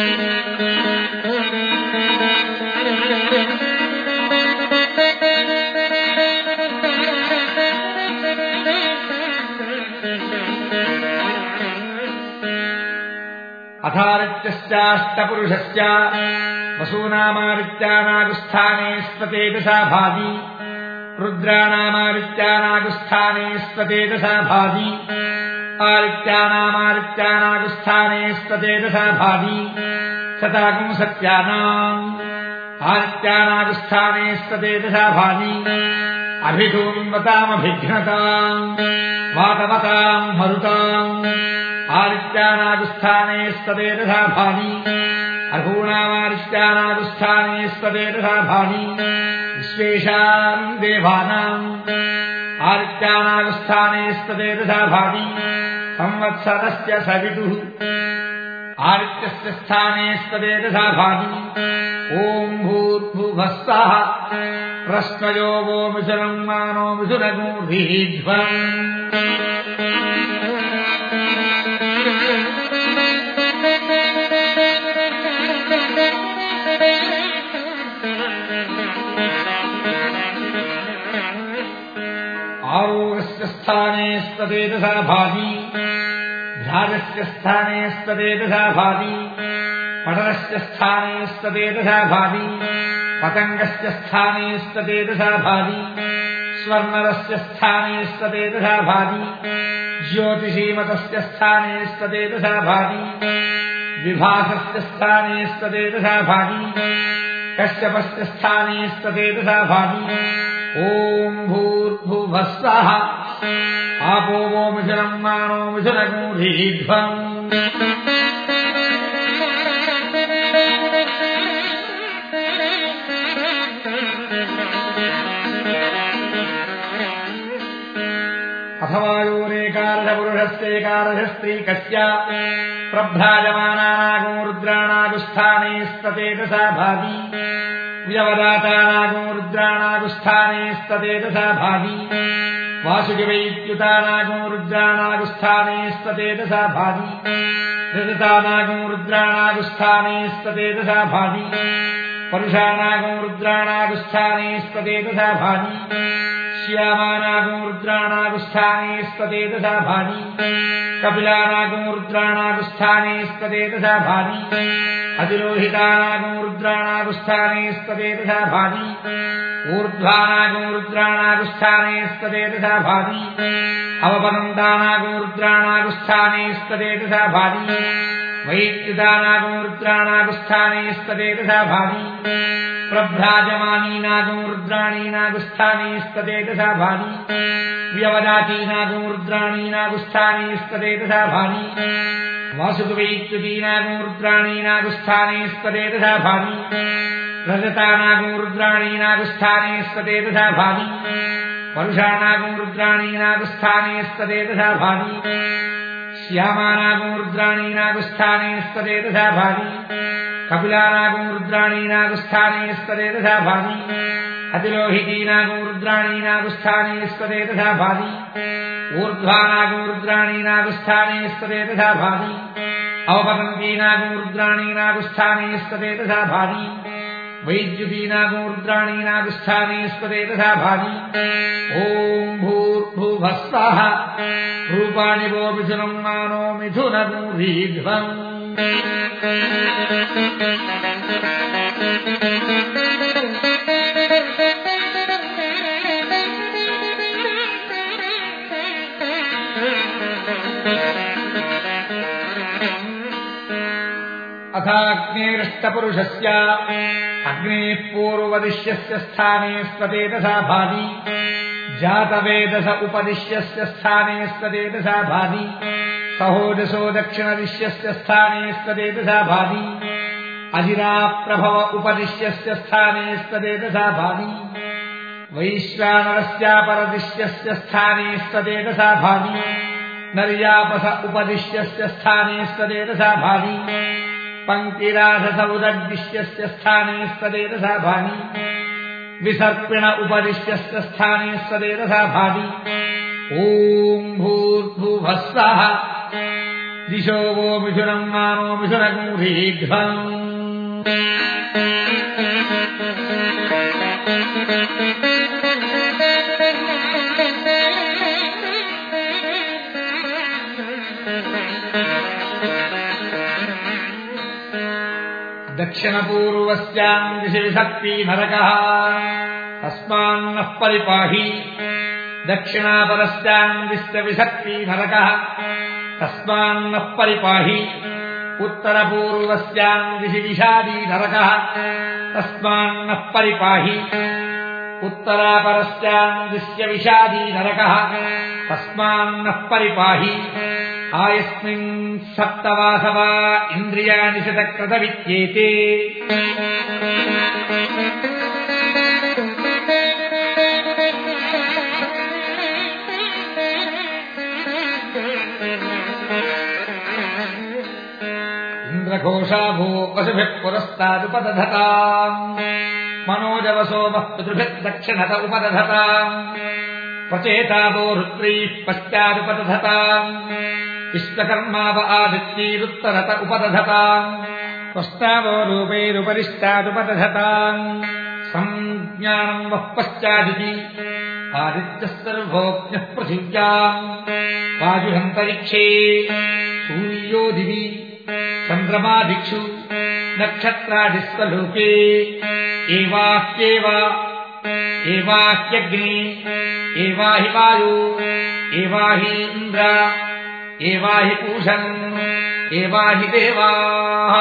अथारित्यश्चाष्टपुरुषश्च वसूनामादित्यानागुस्थाने स्वतेजसा भाति रुद्राणामादित्यानागुस्थाने स्वतेजसा भाति आदित्यानामादित्यानागुस्थाने स्वतेजसा भाति सतागुं सत्यानाम् आदित्यानागुस्थाने स्वतेजसा भाति अभिधून्वतामभिघ्नताम् वातवताम् मरुताम् आदित्यानागुस्थाने स्वतेजसा भाति अर्हूणामादित्यानागुस्थाने स्वतेजसा भाति विश्वेषाम् देवानाम् आदित्यानागुस्थाने स्वतेजसा भाति संवत्सरस्य सवितुः आदित्यस्य स्थाने स्वतेजसा भाति ॐ भूर्भुवः स्वः प्रश्नयो वो मिथुनम् मानो मिथुनगूर्ध्वम् आरोगस्य स्थाने स्वतेजसा भाति ध्यानस्य स्थाने स्वतेजसा भाति पटलस्य स्थाने स्वतेजसा भाति पतङ्गस्य स्थाने स्वतेजसा भाति स्वर्णरस्य स्थाने स्वतेजसा भाति ज्योतिषीमतस्य स्थाने स्वतेजसा भाति विभासस्य स्थाने स्वतेजसा भाति कश्यपस्य स्थाने स्वतेजसा भाति ॐ भूर्भुवः स्वः आपो वो मिथुनम् मानो मिथुनगूर्ध्वम् अथवायोरेकादशपुरुषस्येकादशस्त्रीकस्य प्रभ्राजमानानागो रुद्राणागुस्थाने स्वतेजसा भाति व्यवदातानागो रुद्राणागुस्थाने स्वतेजसा भाति वासुदेवैत्युतानागो रुद्राणागुस्थाने स्वतेजसा भाति रजतानागो रुद्राणागुस्थाने स्वतेजसा भाति परुषाणागो रुद्राणागुस्थाने स्वतेजसा भाति श्यामानागो रुद्राणागुस्थाने स्वतेजसा भाति कपिलानागो रुद्राणागुस्थाने स्वतेजसा भाति अतिलोहितानागो रुद्राणागुस्थाने स्वतेजसा भाति ऊर्ध्वानागो रुद्राणागुस्थाने स्वतेजसा भाति अवपनन्तानागो रुद्राणागुस्थाने स्वतेजसा भाति वैद्युतानागो रुद्राणागुस्थाने स्वतेजसा भाति प्रभ्राजमानीनागो रुद्राणीनागुस्थाने स्वतेजसा भाति व्यवदातीनागो रुद्राणीनागुस्थाने स्वतेजसा भाति वासुदेवैत्युतीनागो रुद्राणीनागुस्थाने स्पदे तथा भावी रजतानागो रुद्राणीनागुस्थाने स्पदे तथा भावी परुषाणागो रुद्राणीनागुस्थाने स्पदे तथा भावी श्यामानागो रुद्राणीनागुस्थाने स्पदे तथा भावी कपिलानागो रुद्राणीनागुस्थाने स्पदे तथा भावी अतिलोहितीनागो रुद्राणीनागुस्थाने स्पदे तथा भावी ऊर्ध्वानागो रुद्राणीनागुस्थाने स्पदे तथा भावी अवपतन्तीनागो रुद्राणीनागुस्थाने स्पदे तथा भावी वैद्युतीनागो रुद्राणीनागुस्थाने स्पदे तथा भावी ॐ भूर्भुवः स्वः रूपाणि वो मिथुनं मानो मिथुनगुरीध्वम् अथाग्नेरष्टपुरुषस्य अग्नेः पूर्वदिश्यस्य स्थाने स्पदे तथा भावी जातवेदस उपदिश्यस्य स्थाने स्पदे तथा भावी सहोजसो दक्षिणदिश्यस्य स्थाने स्पदे तथा भावी अजिराप्रभव उपदिश्यस्य स्थाने स्पदे तथा भावी वैश्वानरस्यापरदिश्यस्य स्थाने स्पदे तथा भावी नर्यापस उपदिश्यस्य स्थाने स्पदे तथा भावी पङ्क्तिराधस उदद्दिश्यस्य स्थाने स्पदे तथा भावी विसर्पिण उपदिश्यस्य स्थाने स्पदे तथा भावी ॐ भूर्भुवः स्वः दिशो वो मिथुनं मानो मिथुनगुरीध्वम् दक्षिणपूर्वस्याम् दिशि विसक्ति नरकः तस्मान्नः परिपाहि दक्षिणापरस्याम् दिश्य विसक्ति नरकः तस्मान्नः परिपाहि उत्तरपूर्वस्याम् दिशि विषादी नरकः तस्मान्नः परिपाहि उत्तरापरस्याम् दिश्य विषादी नरकः तस्मान्नः परिपाहि आयस्मिन् सप्तवासवा इन्द्रियाणि शतकृतविद्येते इन्द्रघोषाभो वसुभिः पुरस्तादुपदधताम् मनोजवसोमः पितृभिः दक्षिणत उपदधताम् प्रचेतावो रुद्रैः पश्चादुपदधताम् विश्वकर्माव आदित्यैरुत्तरत उपदधताम् त्वष्टावो रूपैरुपरिष्टादुपदधताम् संज्ञानम् वः पश्चादिति आदित्यः सर्वोऽग्निः पृथिव्याम् वायुहन्तरिक्षे सूर्यो दिवि चन्द्रमादिक्षु नक्षत्रादिस्वलोके एवाह्यग्नि एवाहि वायु एवाहि इन्द्र एवाहि पूषन् एवाहि देवाः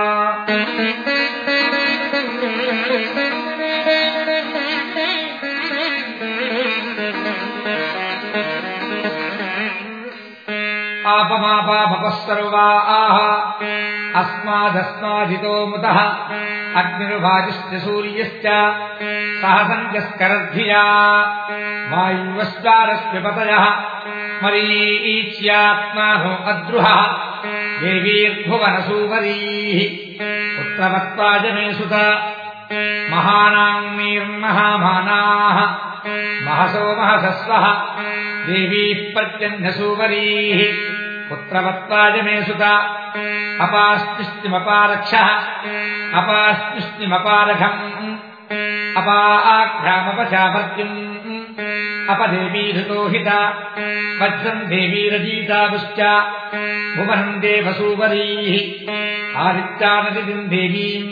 आपमापापः सर्वाः अस्मादस्मादितो मुतः अग्निर्वायुश्च सूर्यश्च सहसङ्गस्करद्धिया वायुवश्चारस्य पतयः मरीच्यात्मानो अद्रुहः देवीर्भुवनसूवरीः पुत्रवत्वाजमे सुत महानाम् मीर्महामानाः महसो महसस्वः देवीः पर्जन्यसूवरीः पुत्रवत्वाजमे सुत अपास्तुष्टिमपारक्षः अपास्तुष्टिमपारघम् अपाघ्रामपचापर्त्यम् अपदेवीधृतोहिता वज्रम् देवीरजीतादुश्च भुवनम् देवसूवरीः आदित्यानदिम् देवीम्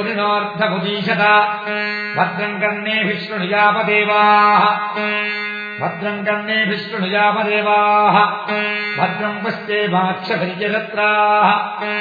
योनिनोऽर्धभुजीषत भद्रम् कर्णेभिः शृणुयापदेवाः भद्रम् कर्णेभिः शृणुयामदेवाः भद्रम् पश्येमाक्षभिर्यजत्राः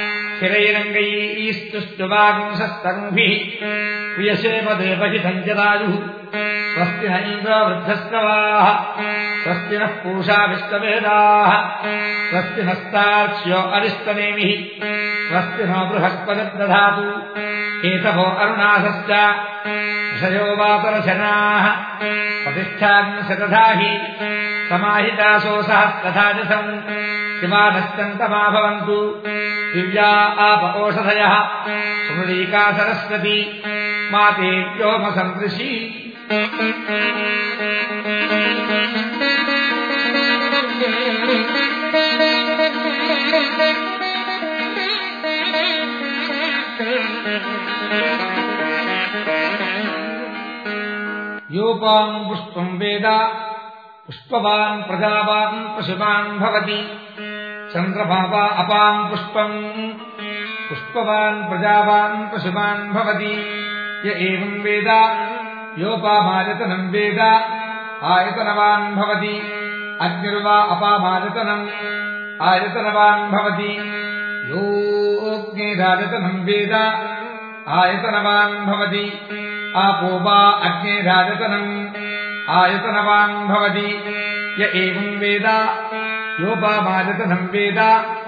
स्थिरैरङ्गैस्तुष्टुवागुंसस्तनूभिः प्रियसेव देवहितम् जरायुः स्वस्ति न इन्द्रो वृद्धस्तवाः स्वस्ति नः पूषा विश्ववेदाः स्वस्ति नस्तार्क्ष्यो अरिष्टनेमिः स्वस्ति नो बृहस्पतिर्दधातु एतभो अरुणासश्च ऋषयो वातरशनाः प्रतिष्ठाग्निशतधाहि समाहितासो सहस्रधाजसम् शिवानश्चन्तमा भवन्तु दिव्या आप ओषधयः सुमृळीका सरस्वती माते व्योमसन्दृशी योपाम् पुष्पम् वेद पुष्पवान् प्रजावान् पशुमान् भवति चन्द्रभावा अपाम् पुष्पम् पुष्पवान् प्रजावान् पशुमान् भवति य एवम् वेद योपामायतनम् वेद आयतनवान् भवति अग्निर्वा अपामायतनम् आयतनवान् भवति योऽग्निरायतनम् वेद आयतनवान् भवति आपो वा अग्निरायतनम् आयतनवान् भवति य एवम् वेद योपामायतनम् वेद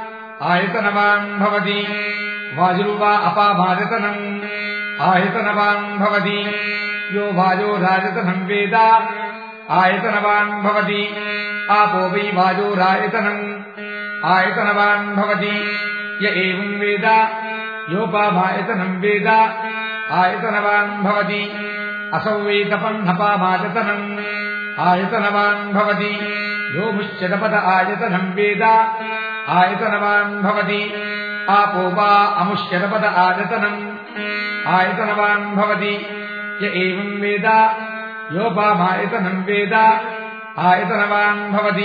आयतनवान् भवति वायुर्वा अपामायतनम् आयतनवान् भवति यो वायोरायतनम् वेद आयतनवान् भवति आपो वै वायोरायतनम् आयतनवान् भवति य एवम् वेद योपामायतनम् वेद आयतनवान् भवति असौ वै तपन्नपामायतनम् आयतनवान् भवति यो मुष्यदपद आयतनम् वेद आयतनवान् भवति आपो वा अमुष्यदपद आयतनम् आयतनवान् भवति य एवम् वेद योपामायतनम् वेद आयतनवान् भवति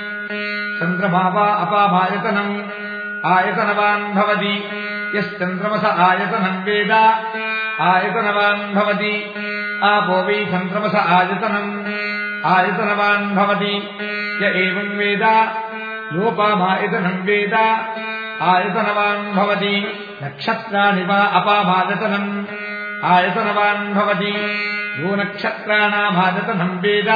चन्द्रमा वा अपामायतनम् आयतनवान् भवति यश्चन्द्रमस आयतनम् वेद आयतनवान् भवति आपो वै चन्द्रमस आयतनम् आयतनवान् भवति य एवम् वेद योपामायतनम् वेद आयतनवान् भवति नक्षत्राणि वा अपामायतनम् आयतनवान् भवति यो नक्षत्राणामायतनम् वेद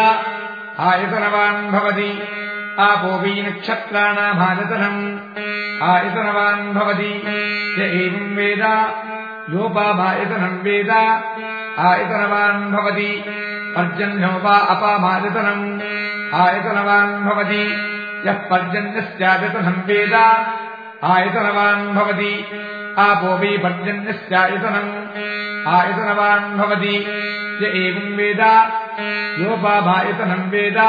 आयतनवान् भवति आपो वै नक्षत्राणामायतनम् आयतनवान् भवति य एवम् वेद योपामायतनम् वेद आयतनवान् भवति पर्जन्यो वा अपामायतनम् आयतनवान् भवति यः पर्जन्यस्यायतनम् वेद आयतनवान् भवति आपो वै पर्जन्यस्यायतनम् आयतनवान् भवति य एवम् वेद योपामायतनम् वेद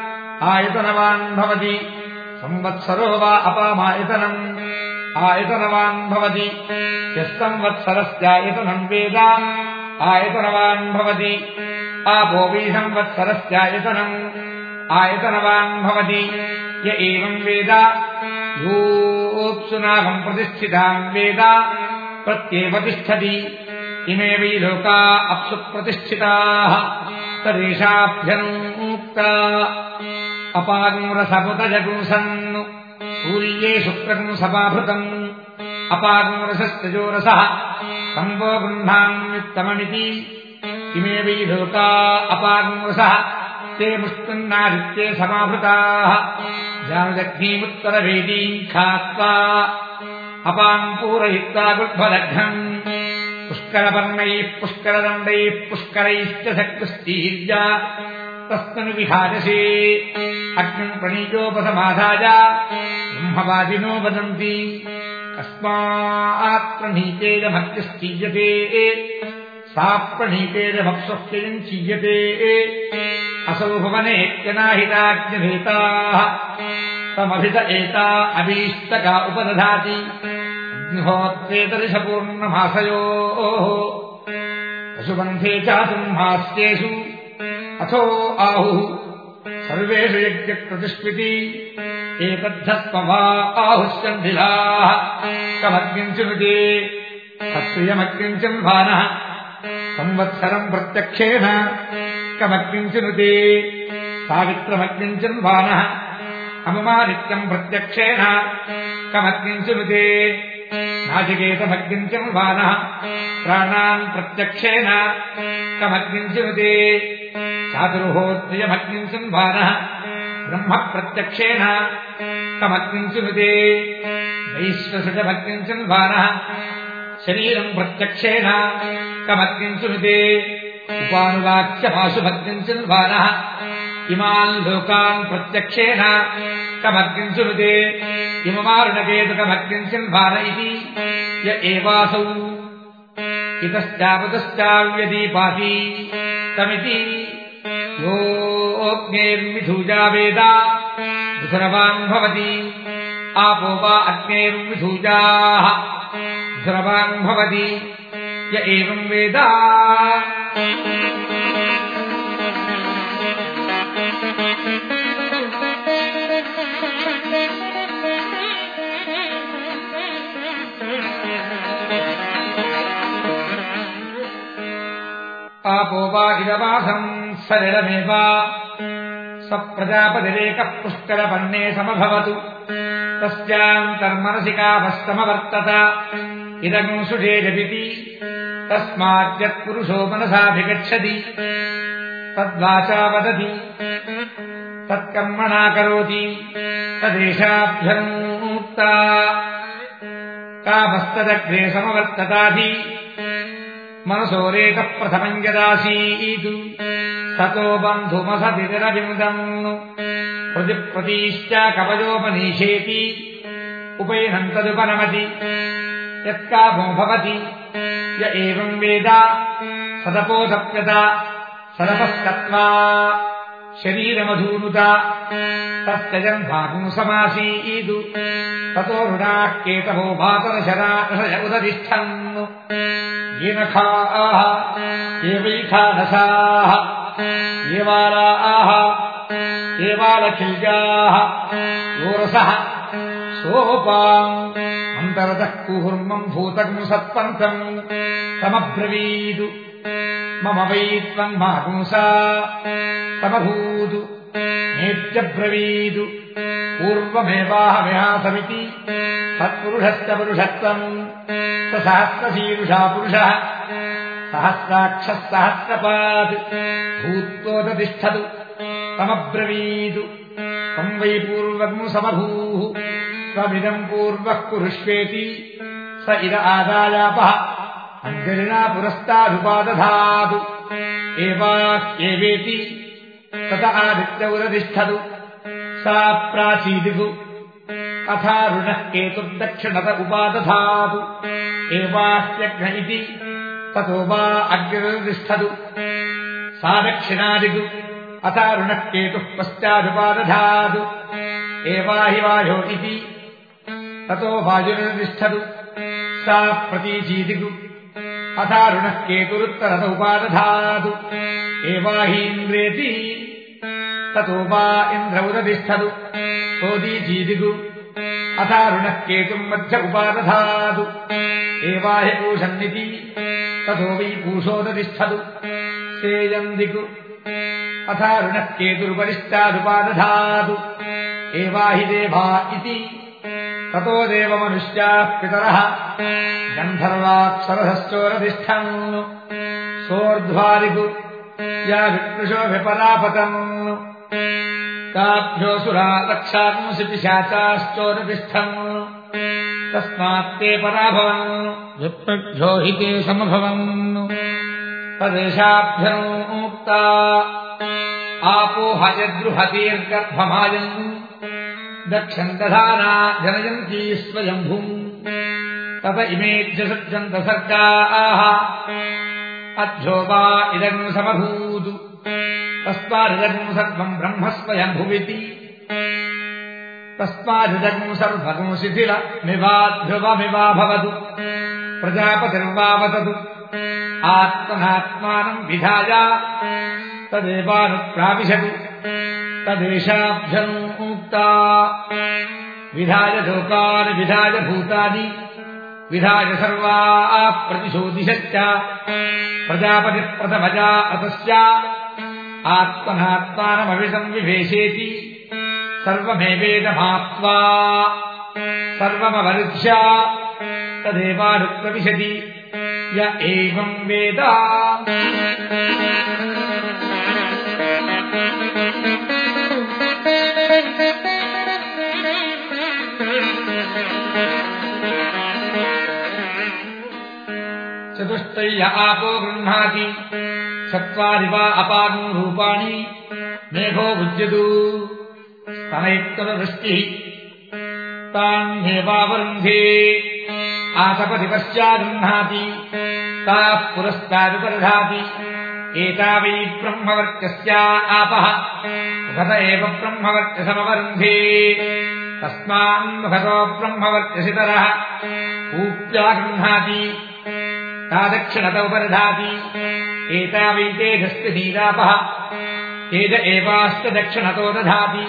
आयतनवान् भवति संवत्सरो वा अपामायतनम् आयतनवान् भवति यः संवत्सरस्यायतनम् वेद आयतनवान् भवति आपो वै संवत्सरस्यायतनम् आयतनवान् भवति य एवम् वेद योऽप्सुनागम् प्रतिष्ठिताम् वेद प्रत्येव तिष्ठति इमे वै लोका अप्सु प्रतिष्ठिताः तदेषाभ्यनूक्ता अपागुंरसमुदजगुंसन् सूर्ये शुक्रगुंसमाभृतम् अपागुंरसस्तजोरसः सम्भो गृह्णान्युत्तममिति इमे वै लोका अपागुंरसः ते मुष्मिन्नादित्ये समाभृताः जानजग्नीमुत्तरवेदीम् खात्वा अपाम् पूरयित्वा गुड्भदघ्नम् पुष्करपर्णैः पुष्करदण्डैः पुष्करैश्च शक्तिस्तीर्य तस्मिन् विहारसे अग्निम् प्रणीतोपसमाधाय ब्रह्मवादिनो वदन्ति कस्मात् प्रणीतेजमग्निश्चीयते सा प्रणीतेजमप्स्वस्ययम् चीयते असौ भुवनेत्यनाहिताग्निभेताः तमभित एता अभीष्टका उपदधाति अग्निहोत्रेतरिषपूर्णमासयोः पशुबन्धे चातुर्मास्येषु अथो आहुः सर्वेषु यज्ञप्रतिष्ठिति एतद्धस्मवा आहुश्चन्धिलाः कमग्निम् चिनुते सत्रियमग्निम् संवत्सरम् प्रत्यक्षेण कमग्निम् चिनुते सावित्रमग्निञ्चिन्वानः अमुमादित्यम् प्रत्यक्षेण कमग्निञ्चिनुते नाचिकेतमग्निञ्चिन्वानः प्राणान् प्रत्यक्षेण कमग्निञ्चिनुते चातुर्होत्रियमग्निञ्चिन्वानः ब्रह्म प्रत्यक्षेण कमग्निञ्चिनुते वैश्वसृजमग्निञ्चिन्वानः शरीरम् प्रत्यक्षेण कमग्निञ्चिनुते उपानुवाक्यमाशुभग्निञ्चिन्वानः इमान् लोकान् प्रत्यक्षेण कमग्निञ्चिनुते इममारुणकेतुकमग्निञ्चिन्वान इति य एवासौ इतश्चापतश्चाव्यदीपाति तमिति योऽग्नेर्विधूजा वेद दुसरवान् भवति आपो वा अग्नेर्विधूजाः दुसरवान् भवति य एवम् वेद आपो वा इदवासम् सलिलमेव स प्रजापतिरेकः पुष्करपन्ने समभवतु तस्यान्तर्मनसिकावस्तमवर्तत इदम् सुषेजपिति तस्माद्यत्पुरुषो मनसाभिगच्छति तद्वाचा वदति तत्कर्मणा करोति तदेशाभ्यनुक्ता कामस्तदग्रे समवर्तताधि मनसोरेकः प्रथमम् यदासीत् ततो बन्धुमसतिरविन्दम् प्रतिप्रतीश्च कवयोपनीशेति उपैनम् तदुपनमति यत्कामो भवति य एवम् वेद सदपोदप्यत सदपस्तत्वा शरीरमधूनुत तत्यजन्भागम् समासीत् ततो रुणाः केतवो भातरशराशय उदतिष्ठन् येनखाः एवैखानसाः येवालाः येवालखिल्याः योरसः सोपाम् अन्तरतः कुहुर्मम् भूतम् सत्पन्तम् समब्रवीदु मम वै त्वम् मापुंसा समभूतु नेत्यब्रवीदु पूर्वमेवाहमिहासमिति सत्पुरुषश्च पुरुषत्वम् स सहस्रशीरुषा पुरुषः सहस्राक्षः सहस्रपात् भूत्वोदतिष्ठतु तमब्रवीदु तम् वै पूर्वम् समभूः त्वमिदम् पूर्वः कुरुष्वेति स इद आदायापः अञ्जलिना पुरस्तादुपादधातु एवाह्येवेति तत आदित्य उदतिष्ठतु सा प्राचीदिषु अथा ऋणः केतुर्दक्षिणत उपादधातु एवाह्यग्न इति ततो वा अग्निरुतिष्ठतु सा दक्षिणादिषु अथा ऋणः केतुः पश्चादुपादधातु एवाहि वायो इति ततो वायुर्तिष्ठतु सा प्रतीचीदिषु अथा ऋणः केतुरुत्तरत उपादधातु एवाहीन्द्रेति ततो वा इन्द्र उदतिष्ठतु सोदीचीदिषु अथा ऋणः केतुम् मध्य उपादधातु एवाहि पूषन्निति ततो वै पूषोदतिष्ठतु सेयन्दिषु अथा ऋणः केतुरुपरिष्टादुपादधातु एवाहि देवा इति ततो देवमनुष्याः पितरः गन्धर्वाप्सरसश्चोरतिष्ठन् सोर्ध्वादिषु या विकृशो विपरापतन् ताभ्योऽसुरा रक्षांसि पिशाचाश्चोरतिष्ठन् तस्मात्ते पराभवन् विप्रभ्यो हि ते समभवन् तदेशाभ्यनुक्ता आपो हयद्रुहतीर्गर्भमायन् दक्षम् दधाना जनयन्ती स्वयम्भुम् तत इमेभ्य सज्जन्त सर्गाः अध्यो वा इदम् समभूतु तस्मादिदम् सर्वम् ब्रह्म स्वयम्भुविति तस्मादिदम् सर्वम् शिथिलमिवाध्रुवमिवा भवतु प्रजापतिर्वावततु आत्मनात्मानम् विधाय तदेवानुप्राविशतु तदेशाभ्यनुक्ता विधाय लोकान् विधाय भूतानि विधाय सर्वाः प्रतिशोदिशश्च प्रजापतिः प्रथमजा अतस्य आत्मनात्मानमभिसंविभेषेति सर्वमेवेदमाप्त्वा सर्वमवरुध्य तदेवानुप्रविशति य एवं वेद। चतुष्टय्य आपो गृह्णाति चत्वारि वा अपागं रूपाणि मेघो भुज्यतु स्तनैत्तरवृष्टिः तान्येवावरुन्धे आतपति पश्चाद्गृह्णाति ताः पुरस्तादुपदधाति एता वै ब्रह्मवर्चस्य आपः मुखत एव ब्रह्मवर्चसमवरुन्धे तस्मान्मुखतो ब्रह्मवर्चसितरः ऊप्या गृह्णाति ता दक्षिणत उपदधाति एता वै तेजस्विनीरापः तेज एवाश्च दक्षिणतो दधाति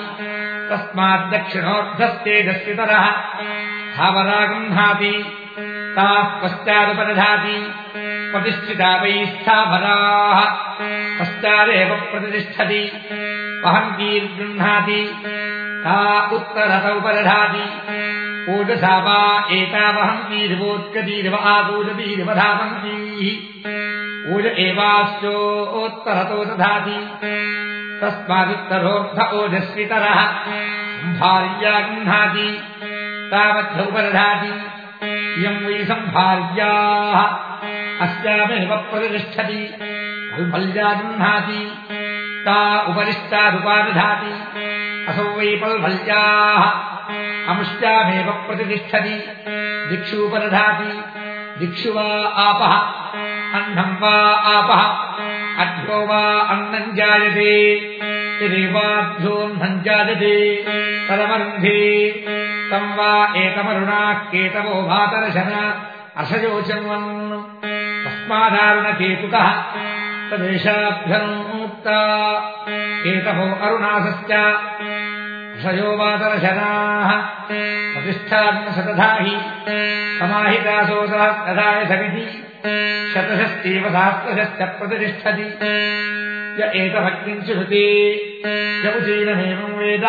तस्माद्दक्षिणोऽर्धस्तेजस्वितरः स्थावरा गृह्णाति ताः पश्चादुपदधाति प्रतिष्ठिता वै स्थावराः पश्चादेव प्रतिष्ठति वहन्तीर्गृह्णाति ता उत्तरत उपदधाति ओजसा वा एता वहन्तीर्वोत्कतीर्व आकूजतीर्व धावन्तीः ओज एवाश्चोत्तरतो दधाति तस्मादुत्तरोऽर्ध ओजस्वितरः संभार्या गृह्णाति तावद्ध उपदधाति इयं वै संभार्याः अस्यामेव प्रतिष्ठति पल्भल्या गृह्णाति ता उपरिष्टादुपादधाति असौ वै पल्भल्याः अमुष्यामेव प्रतिष्ठति दिक्षूपदधाति दिक्षु वा आपः अन्नं वा आपः अध्यो वा अन्नं जायते यदेवाध्योऽह्नं जायते तदवरुन्धे तं वा एतमरुणाः केतवो भातरशन अर्षयोचन्वन् तस्मादारुणकेतुकः तदेशाभ्यनुक्ता केतवो अरुणासश्च अर्षयो वातरशनाः प्रतिष्ठान् शतधाहि समाहितासो सहस्रधाय सविति शतशस्तीव सहस्रशश्च प्रतिष्ठति य एतभक्तिं श्रुते य उचीनमेवं वेद।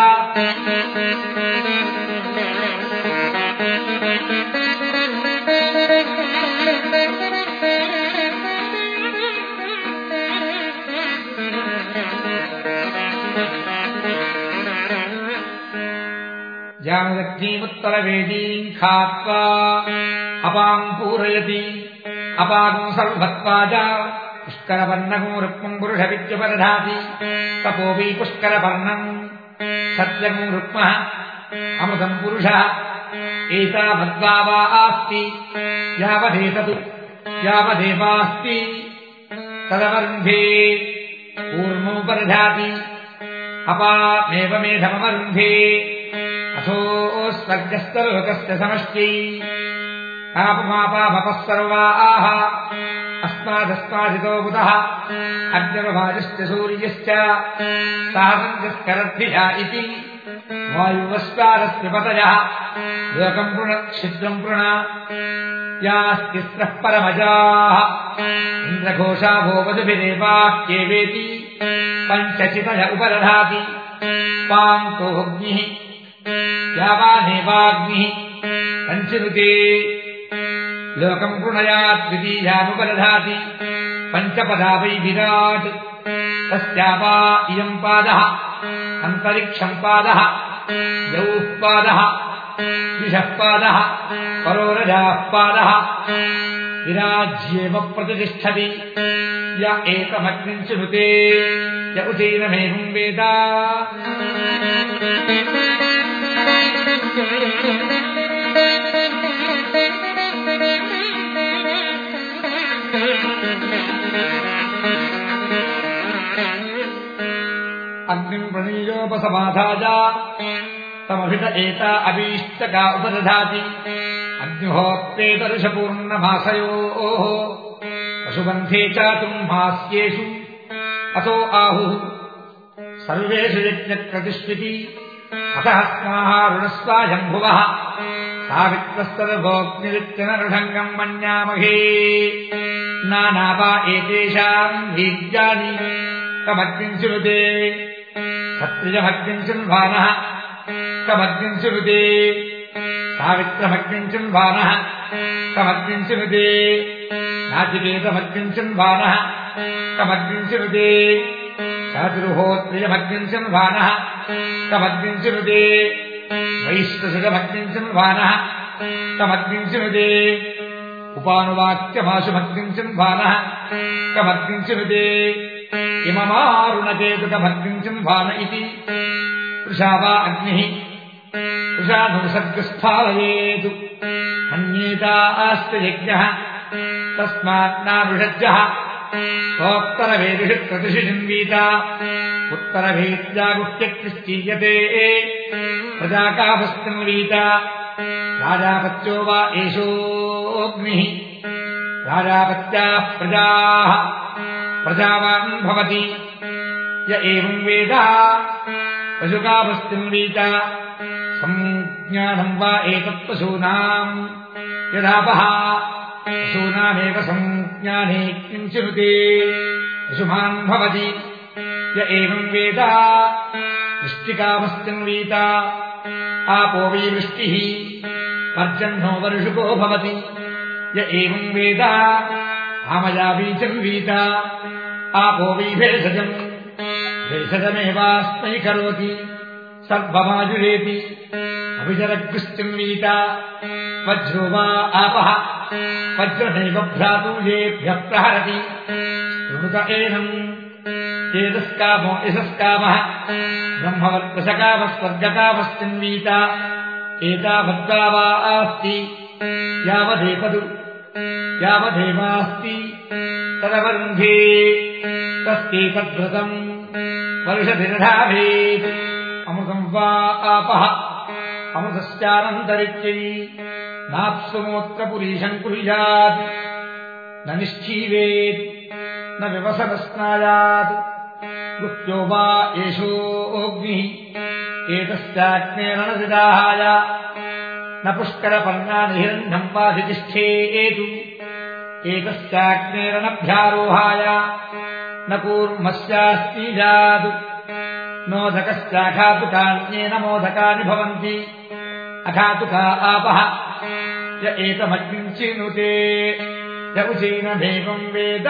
जानदग्नीमुत्तरवेदीं खात्वा अपां पूरयति अपागं सर्वत्वा च पुष्करपर्णगं रुक्मं पुरुषविद्युपदधाति तपोवि पुष्करपर्णम् सत्यगं रुक्मः अमृतं पुरुषः एतावद्वा वा आस्ति यावदेततु यावदेवास्ति तदवरुन्धे ऊर्मोपदधाति अपामेव मेधमवरुन्धे अथो स्वर्गस्तलोकस्य समष्टि आपमापामपः सर्वाः अस्मादस्मादितो बुधः अग्निर्वायुश्च सूर्यश्च साहसञ्जस्करद्भिः इति वायुवस्वारस्य पतयः लोकम् पृण छिद्रम् पृण यास्तिस्रः परमजाः इन्द्रघोषा भोवधुभिरेवाः केवेति पञ्चचितय उपदधाति पान्तोऽग्निः यावानेवाग्निः पञ्चनुते लोकम् पृणयाद्वितीयामुपदधाति पञ्चपदा वै विराट् तस्यावा इयम् पादः अन्तरिक्षम् पादः यौः पादः दिशः पादः परोरजाः पादः विराज्येव प्रतिष्ठति य एकमग्निम् श्रुते य उचैनमेवम् वेद। अग्निम् प्रणीयोपसमाधाय तमभित एता अभीष्टका उपदधाति अग्निहोत्रेतरुषपूर्णमासयोः पशुबन्धे चातुर्मास्येषु अतो आहुः सर्वेषु यज्ञक्रतिष्ठिति अतः स्माहारुणस्वाजम्भुवः सावित्रस्तदभोग्निरित्यनरुढङ्गम् मन्यामहे नानावा एतेषाम् वीर्याणि तमग्निञ्चुरुते सत्रियमग्निञ्चिन्वानः तमग्निञ्चुरुते सावित्रमग्निञ्चिन्वानः तमग्निञ्चुरुते नाचिकेतमग्निञ्चिन्वानः तमग्निञ्चुरुते शातिरुहोत्रियमग्निञ्चिन्वानः तमग्निञ्चुरुते वैश्वसुजमग्निञ्चिन्वानः तमग्निञ्चिनुते उपानुवाक्यमाशुमग्निञ्चिन्वानः तमग्निञ्चिनुते इममारुणकेतु तमग्निञ्चिन्वान इति वृषा वा अग्निः वृषानुसर्गस्थालयेतु अन्येतास्ति यज्ञः तस्मान्नाविषज्यः सोत्तरभेदिषु क्रतुषु जिन्वीता उत्तरभेद्यागुह्यक्तिश्चीयते प्रजाकाभस्तिन्वीता राजापत्यो वा एषोऽग्निः राजापत्याः प्रजाः प्रजावान् भवति य एवं वेद पशुकाभस्तिन्वीता संज्ञानम् वा एतत्पशूनाम् यदापः पशूनामेव संज्ञाने किञ्चिनुते पशुमान् भवति य एवं वेद वृष्टिकामस्तिन्वीता आपो वै वृष्टिः पर्जन्यो वर्षुको भवति य एवं वेद आमया बीजन्वीता आपो वै भेषजम् भेषजमेवास्मै करोति सर्वमाजुरेति अभिजरग्स्तिन्वीता वज्रो वा आपः वज्रमेव भ्रातूयेभ्यः प्रहरति शृणुत एनम् चेदस्कामो यशस्कामः ब्रह्मवत्पशकामः स्वर्गकामस्तिन्वीता एतावद्वा वा अस्ति यावदेवास्ति तदवरुन्धे तस्यैतद्व्रतम् वर्षधिरधाभेत् अमृतम् वा आपः अमृतश्चानन्तरित्यै नाप्सुमोत्रपुरीशम् कुर्यात् न निश्चीवेत् न व्यवसनस्नायात् गुह्यो वा एषोऽग्निः एतस्याग्नेरणसिदाहाय न पुष्करपर्णानि हिरण्यम् वाधितिष्ठेतु एतस्याग्नेरणभ्यारोहाय न कूर्मस्यास्तीजातु नोदकश्चाघातुकान्येन मोदकानि भवन्ति अघातुका आपः य एतमग्निञ्चिनुते य उचैनमेवम् वेद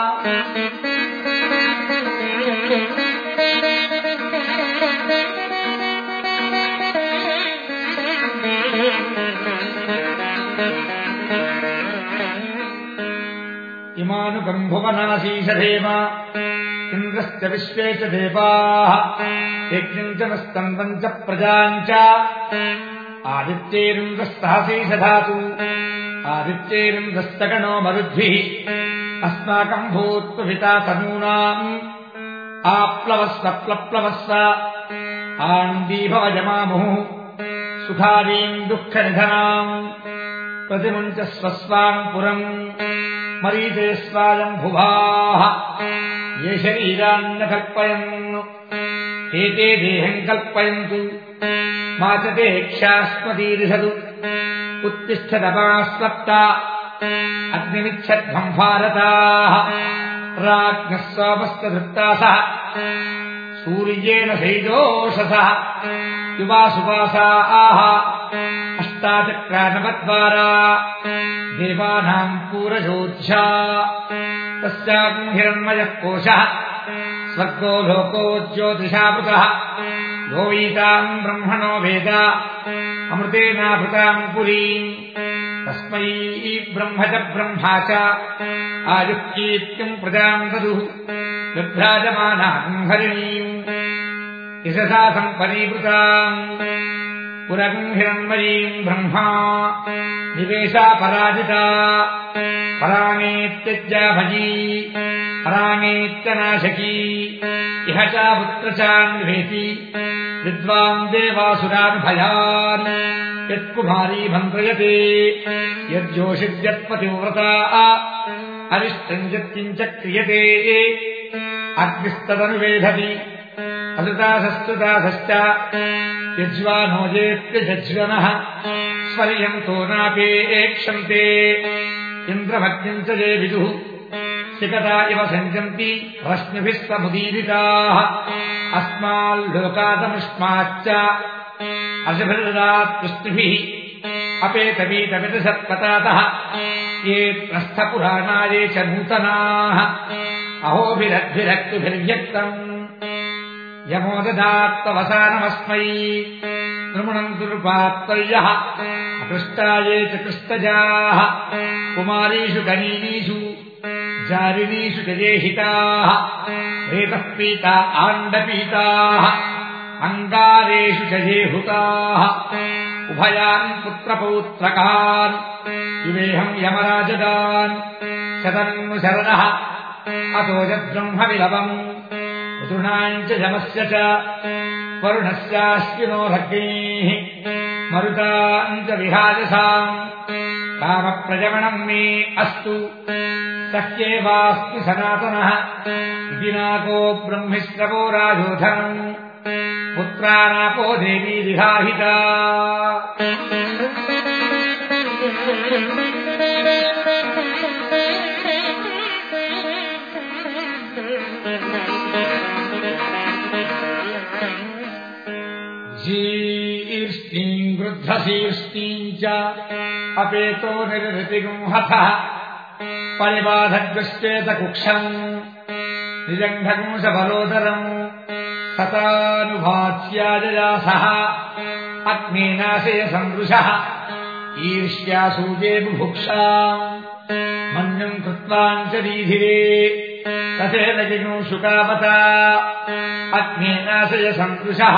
इमानुकम् भुवनाशीषदेव इन्द्रश्च विश्वे च देवाः यज्ञम् च नस्तम्बम् च प्रजाम् च आदित्यैरिन्द्रस्तहसीषधातु आदित्यैरिन्द्रस्तगणो मरुद्भिः अस्माकम् भूत्वभिता तनूनाम् आप्लवस्व प्लप्लवस्व आन्दीभवजमामुः सुखादीम् दुःखनिधनाम् प्रतिमुञ्च स्वस्वाम् पुरम् मरीते स्वायम् भुवाः ये शरीरान्न कल्पयन् एते देहम् कल्पयन्तु मा च ते क्षास्मतीरिषतु उत्तिष्ठतपास्वत्ता अग्निमिच्छध्वम् भारताः राज्ञः सोमस्तधृत्तासः सूर्येण सैजोषसः युवासुवासाः अष्टाचक्रानवद्वारा देवानाम् पूरजोध्या तस्याग्निम् हिरण्मयः कोशः स्वर्गो लोको ज्योतिषावृतः यो वीताम् ब्रह्मणो वेद अमृतेनाभृताम् पुरीम् तस्मै ब्रह्म च ब्रह्मा च आयुक्तीत्यम् प्रजाम् ददुः विभ्राजमानाम् हरिणीम् यशसा सम्परीवृताम् पुरम् हिरण्मयीम् ब्रह्मा निवेशा पराजिता पराणेत्यज्या भजी पराणेत्यनाशकी इह च पुत्रचान्वेति विद्वान् देवासुरानुभयान् यत्कुमारी भन्द्रयते यज्जोषिद्यत्पतिव्रता अरिष्टम् यत्किञ्च क्रियते अग्निस्तदनुवेधति अदृतासस्तुतासश्च यज्वानोजेत्यजज्वनः स्वर्यम् तो नापेक्षन्ते इन्द्रभग्निम् च ये विदुः सिकता इव सञ्जन्ति रश्मिभिः समुदीरिताः अस्माल्लोकादमुष्माच्च अर्षभिर्दात् वृष्टिभिः अपेतवीतविदसत्पतातः ये प्रस्थपुराणाये च नूतनाः अहोभिरद्भिरक्तुभिर्व्यक्तम् यमो ददात्तवसानमस्मै नृमुणम् दुर्पात्तयः अकृष्टाये च कृष्टजाः कुमारीषु गणीनीषु जारिणीषु च जेहिताः रेतः पीता आण्डपीताः अङ्गारेषु च जेहुताः उभयान् पुत्रपौत्रकान् युवेहम् यमराजदान् शतन्नुशरणः अतो यद्ब्रह्मविलवम् ऋतूनाम् च यमस्य च वरुणस्याश्विनो भग्नीः मरुताम् च विहाजसाम् कामप्रजवणम् मे अस्तु सह्येवास्तु सनातनः इति नाको ब्रह्मिश्रवो राजोधनम् पुत्रानापो देवी विहाहिता शीर्ष्णीम् वृद्धशीर्ष्णीम् च अपेतो निर्ऋतिगुंहतः परिबाधग्श्चेतकुक्षम् निजङ्घगुंसबलोदरम् सतानुभात्स्याजयासः अग्नेनाशय सन्दृशः ईर्ष्यासूजे बुभुक्षाम् मन्युम् कृत्वाम् च दीधिरे तथेन जिगुंशुकावता अग्नेनाशय सन्दृशः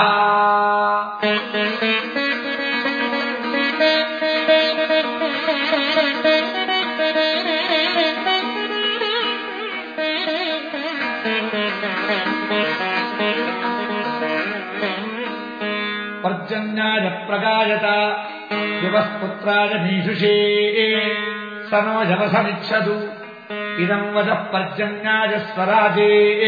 पर्जन्याय प्रगायत दिवःपुत्राय मीषुषे स नो जवसमिच्छतु इदम् वदः पर्जन्याय स्वराजे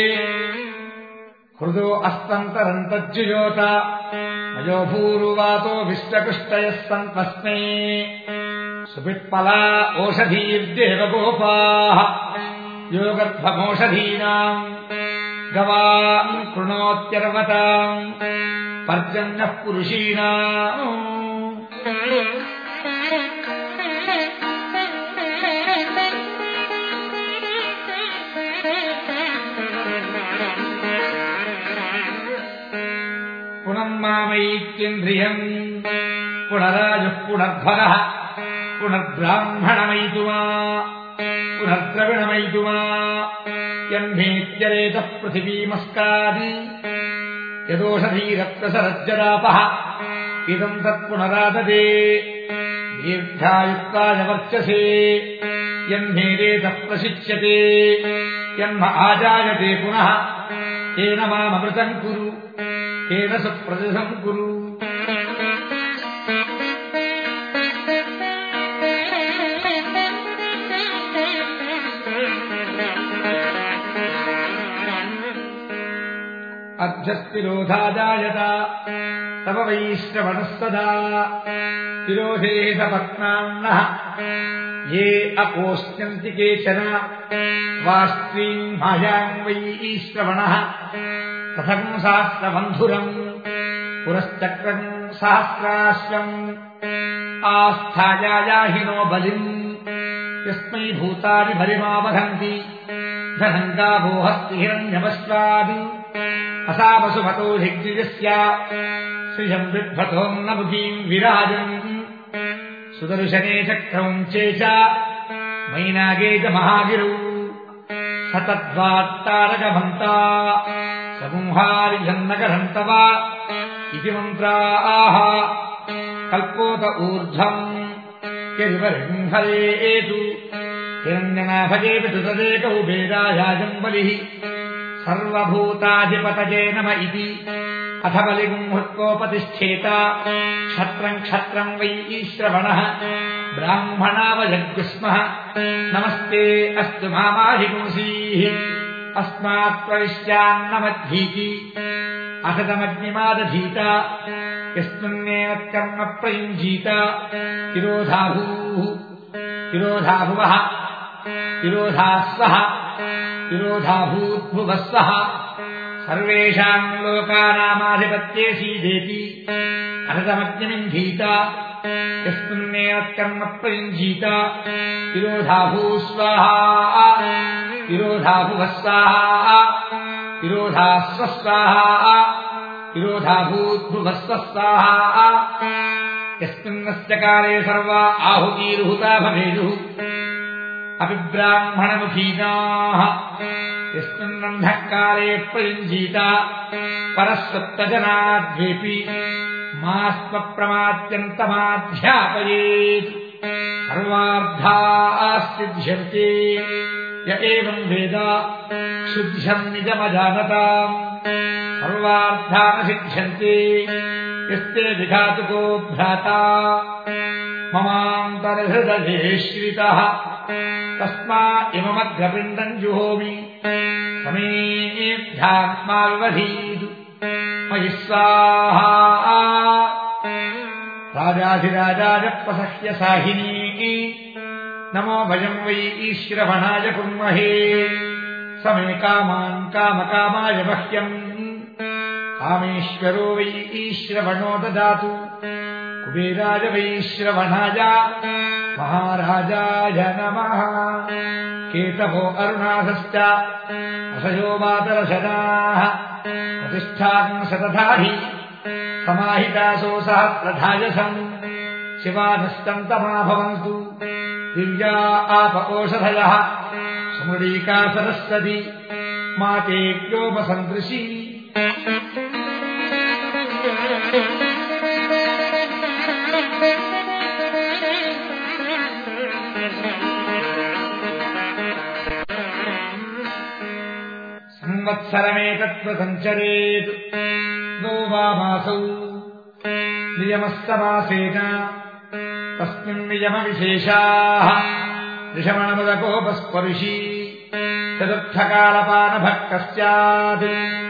हृदो अस्तन्तरम् तज्जुयोत अयो भूरुवातो विष्टकृष्टयः सन्त्वस्मै सुपिप्पला ओषधीर्देवगोपाः योगर्भमोषधीनाम् गवाम् कृणोत्यर्वताम् पर्जन्यः पुरुषीणाम् पुनर्मामैत्येन्द्रियम् पुनराजुः पुनर्भरः पुनर्ब्राह्मणमयितुमा पुनर्द्रविणमयितुमा यह्नेत्यरेतः पृथिवीमस्कादि यदोषधीरक्तसरज्जरापः इदम् तत्पुनराददे दीर्घायुक्ताय वर्चसे यह्नेरेतः प्रशिच्यते यह्न आजायते पुनः तेन माममृतम् कुरु तेन सुप्रजसम् कुरु अध्यस्तिरोधाजायत तव वैश्रवणः सदा तिरोधे सपत्नाम्नः ये अपोष्यन्ति केचन वास्त्रीम् मायाम् वैश्रवणः कथम् सहस्रबन्धुरम् पुरश्चक्रम् सहस्राश्वम् आस्थायायाहिनो बलिम् यस्मै भूतानि बलिमावहन्ति धनम् गावो हस्ति हिरण्यमश्वादि असावसुमतो धिग्निजस्य श्रियम् बिभ्रतोऽन्नमुखीम् विराजन् सुदर्शने चक्रौञ्चे च मैनागे च महागिरौ सतद्वात्तारकभन्ता समूहारिजन्नकरन्तव इति मन्त्राः कल्पोत ऊर्ध्वम् यदिवरिंहरेतु हिरण्यनाभजेऽपि तदेकौ वेदायाजम् बलिः सर्वभूताधिपतये नम इति अथ बलिगुम् हृत्वोपतिष्ठेत क्षत्रम् क्षत्रम् वै श्रवणः ब्राह्मणावजग्स्मः नमस्ते अस्तु मामाधिपुंसीः अस्मात्प्रविश्यान्नमद्धीति अथतमग्निमादधीत यस्मिन्नेव कर्म प्रयुञ्जीत तिरोधाभूः तिरोधाभुवः तिरोधास्वः तिरोधाभूद्भुवस्सः सर्वेषाम् लोकानामाधिपत्ये सीदेति अनृतमग्निमिन्धीता यस्मिन्नेवत्कर्म प्रयुञ्जीत तिरोधाभूस्वाहा तिरोधाभुवस्वाहा तिरोधास्वस्वाहा तिरोधाभूद्भुवस्वस्वाहा यस्मिन्नस्य काले सर्वा आहुतिरुहुता भवेयुः अभिब्राह्मणमुखीनाः यस्मिन्नन्धः काले प्रयुञ्जीता परस्वत्तजनाद्वेपि मास्मप्रमाद्यन्तमाध्यापयेत् सर्वार्थाः सिद्ध्यन्ते य एवम् वेद क्षुध्यम् निजमजानताम् सर्वार्थानसिद्ध्यन्ते यस्ते विघातुको भ्राता ममान्तर्हृदये श्रितः तस्मा इममग्रपिण्डम् जुहोमि समेध्यात्मा विवधीतु मयि स्वाहा राजाधिराजाय प्रसह्य साहिनी नमो भजम् वै ईश्रवणाय कुर्महे समे कामान् कामकामाय मह्यम् कामेश्वरो वै ईश्रवणो ददातु कुबेराय वै श्रवणाय महाराजाय नमः केतवो अरुणाधश्च असयो मातरशनाः प्रतिष्ठाम् शतधाहि समाहितासो सहस्रधायसम् शिवानस्तम् तमा भवन्तु दिव्या आप ओषधयः स्मृडीका सरस्वती माते व्योमसन्दृशी संवत्सरमेतत्त्वसञ्चरेत् नो वा मासौ नियमस्तमासेन तस्मिन् नियमविशेषाः ऋषमणमुदकोपस्पर्शी चतुर्थकालपानभक्तस्यात्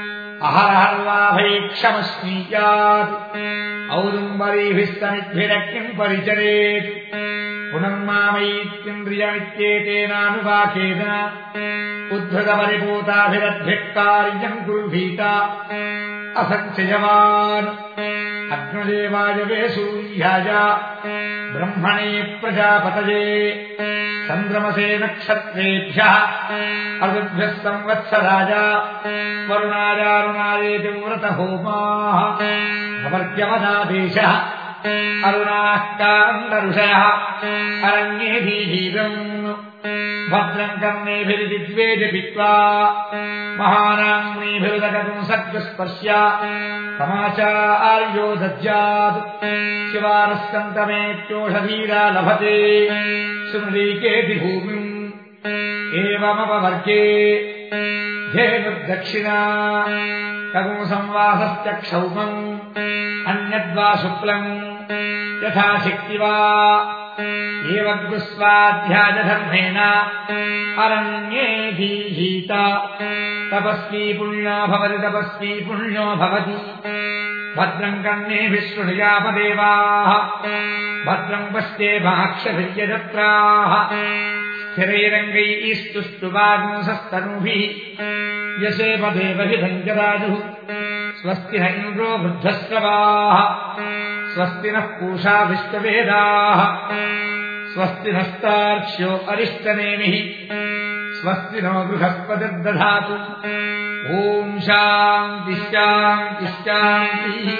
अहरहर्वाभैक्षमस्मीयात् औदुम्बरीभिः समिद्भिरग्निम् परिचरेत् पुनर्मामैत्युन्द्रियमित्येतेनानुवाकेन उद्धृतपरिपूताभिरद्भिक्कार्यम् कुर्वीत असञ्चयवान् अग्नदेवाय वेसूर्याय ब्रह्मणे प्रजापतये चन्द्रमसे नक्षत्रेभ्यः अरुभ्यः संवत्सराय वरुणायारुणायेति व्रतहोमाः अवर्ग्यमदादेशः अरुणाः कान्दऋषयः अरण्ये धीधीरम् भद्रम् कर्णेभिर्विद्वेजपित्वा महानाम्नीभिरुदगतुम् सद्यस्पर्श्य समाचार्यो दज्जात् शिवानस्तन्तमेत्योषधीरा लभते सुमृलीकेति भूमिम् एवमपवर्गे धेनुर्दक्षिणा कगुंसंवासश्च क्षौमम् अन्यद्वा शुक्लम् यथा शक्ति वा एवग्स्वाध्यायधर्मेण अरण्ये धीहीत तपस्वी पुण्यो भवति तपस्वी पुण्यो भवति भद्रम् कर्णेभिः शृणुयापदेवाः भद्रम् पश्ये भाक्षभिर्यजत्राः स्थिरैरङ्गैस्तुष्टुवागुंसस्तनूभिः यशेपदेवहितम् जराजुः स्वस्ति न इन्द्रो वृद्धश्रवाः स्वस्ति नः पूषा विश्ववेदाः स्वस्ति नस्तार्क्ष्यो अरिष्टनेमिः स्वस्ति नो बृहस्पतिर्दधातु ॐ शान्ति शान्ति शान्तिः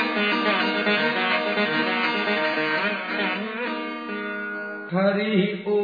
हरि